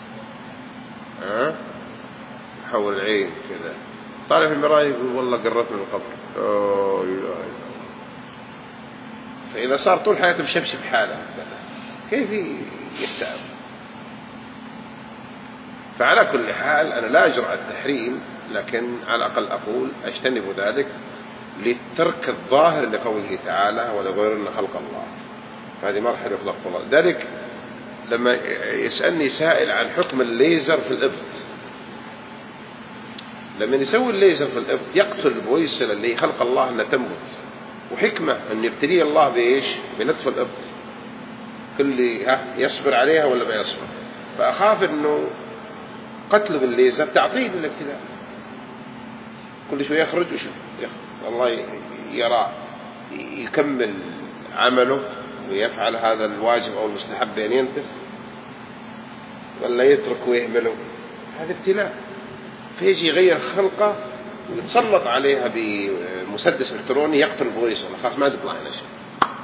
حول العين كذا، طالع في المراية يقول والله قربت من القبر. فإذا صار طول حياته مشبشب حاله كيف يتعب؟ فعلى كل حال أنا لا أجرع التحريم، لكن على الأقل أقول أجتنب ذلك لترك الظاهر لقوله تعالى ولغيرن خلق الله. هذه مرحلة خلق الله. ذلك لما يسألني سائل عن حكم الليزر في الإبط، لما يسوي الليزر في الإبط يقتل البويصلة اللي خلق الله أنها تنبت، وحكمة أن يبتلي الله بإيش؟ بنتف الإبط، كل يصبر عليها ولا ما يصبر. فأخاف أنه قتله بالليزر تعطيل الابتلاء، كل شوي يخرج ويشوف الله يرى يكمل عمله ويفعل هذا الواجب أو المستحب بأن ينتف، ولا يترك ويهمله. هذا ابتلاء. فيجي يغير خلقه ويتسلط عليها بمسدس إلكتروني يقتل البويصلة، خلاص ما تطلع هنا شيء.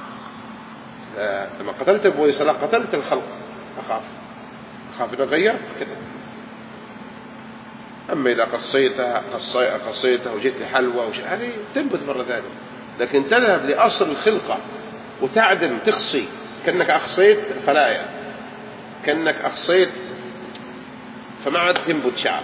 لما قتلت البويصلة قتلت الخلق، أخاف أنه غيرت كذا. أما إذا قصيتها وجيت لحلوى هذه تنبت مرة ثانية. لكن تذهب لأصل الخلقة وتعدم تخصي، كأنك أخصيت خلايا، كأنك أخصيت فما عاد تنبت شعر.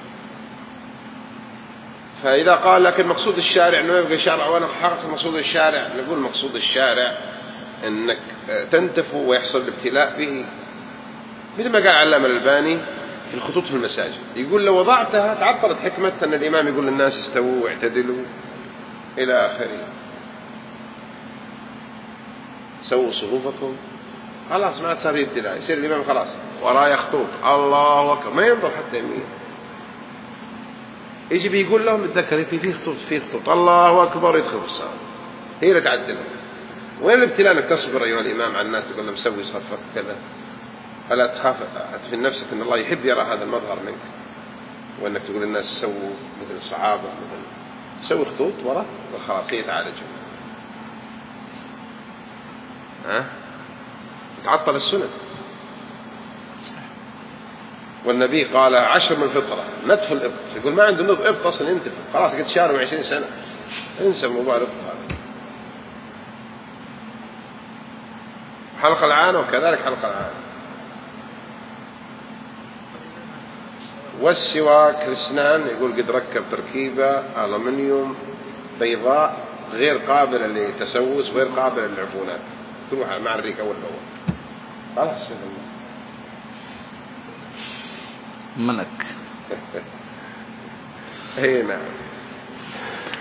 فإذا قال لكن مقصود الشارع أنه يبقى شرع وأنا حقق مقصود الشارع، نقول مقصود الشارع أنك تنتفو ويحصل الابتلاء به، مثل ما قال علامة الألباني في الخطوط في المساجد، يقول لو وضعتها تعطلت حكمة أن الإمام يقول للناس استووا واعتدلوا إلى آخره، سووا صفوفكم، خلاص ما صار في ابتلاء، يصير الإمام خلاص وراه خطوط الله أكبر ما ينظر حتى يمين، يجي بيقول لهم الذكر في خطوط الله أكبر يدخل في الصلاة، هي اللي تعدلهم. وين الابتلاء أنك تصبر أيها الإمام على الناس تقول لهم سوي صفك كذا؟ فلا تخاف في نفسك أن الله يحب يرى هذا المظهر منك، وأنك تقول للناس سووا مثل الصحابة مثل سوي خطوط وراء وخلاص هي تعالجهم. تعطل السنة. والنبي قال 10 من الفطرة نتف الإبط، يقول ما عنده نتف إبط أصلا ينتف، خلاص قد شارب 20 سنة انسى موضوع الإبط هذا. حلق العانة وكذلك حلق العانة. والسواك الاسنان يقول قد ركب تركيبة ألمنيوم بيضاء غير قابلة للتسوس وغير قابلة للعفونات، تروح مع الريق أول بأول خلاص ملك. اي نعم.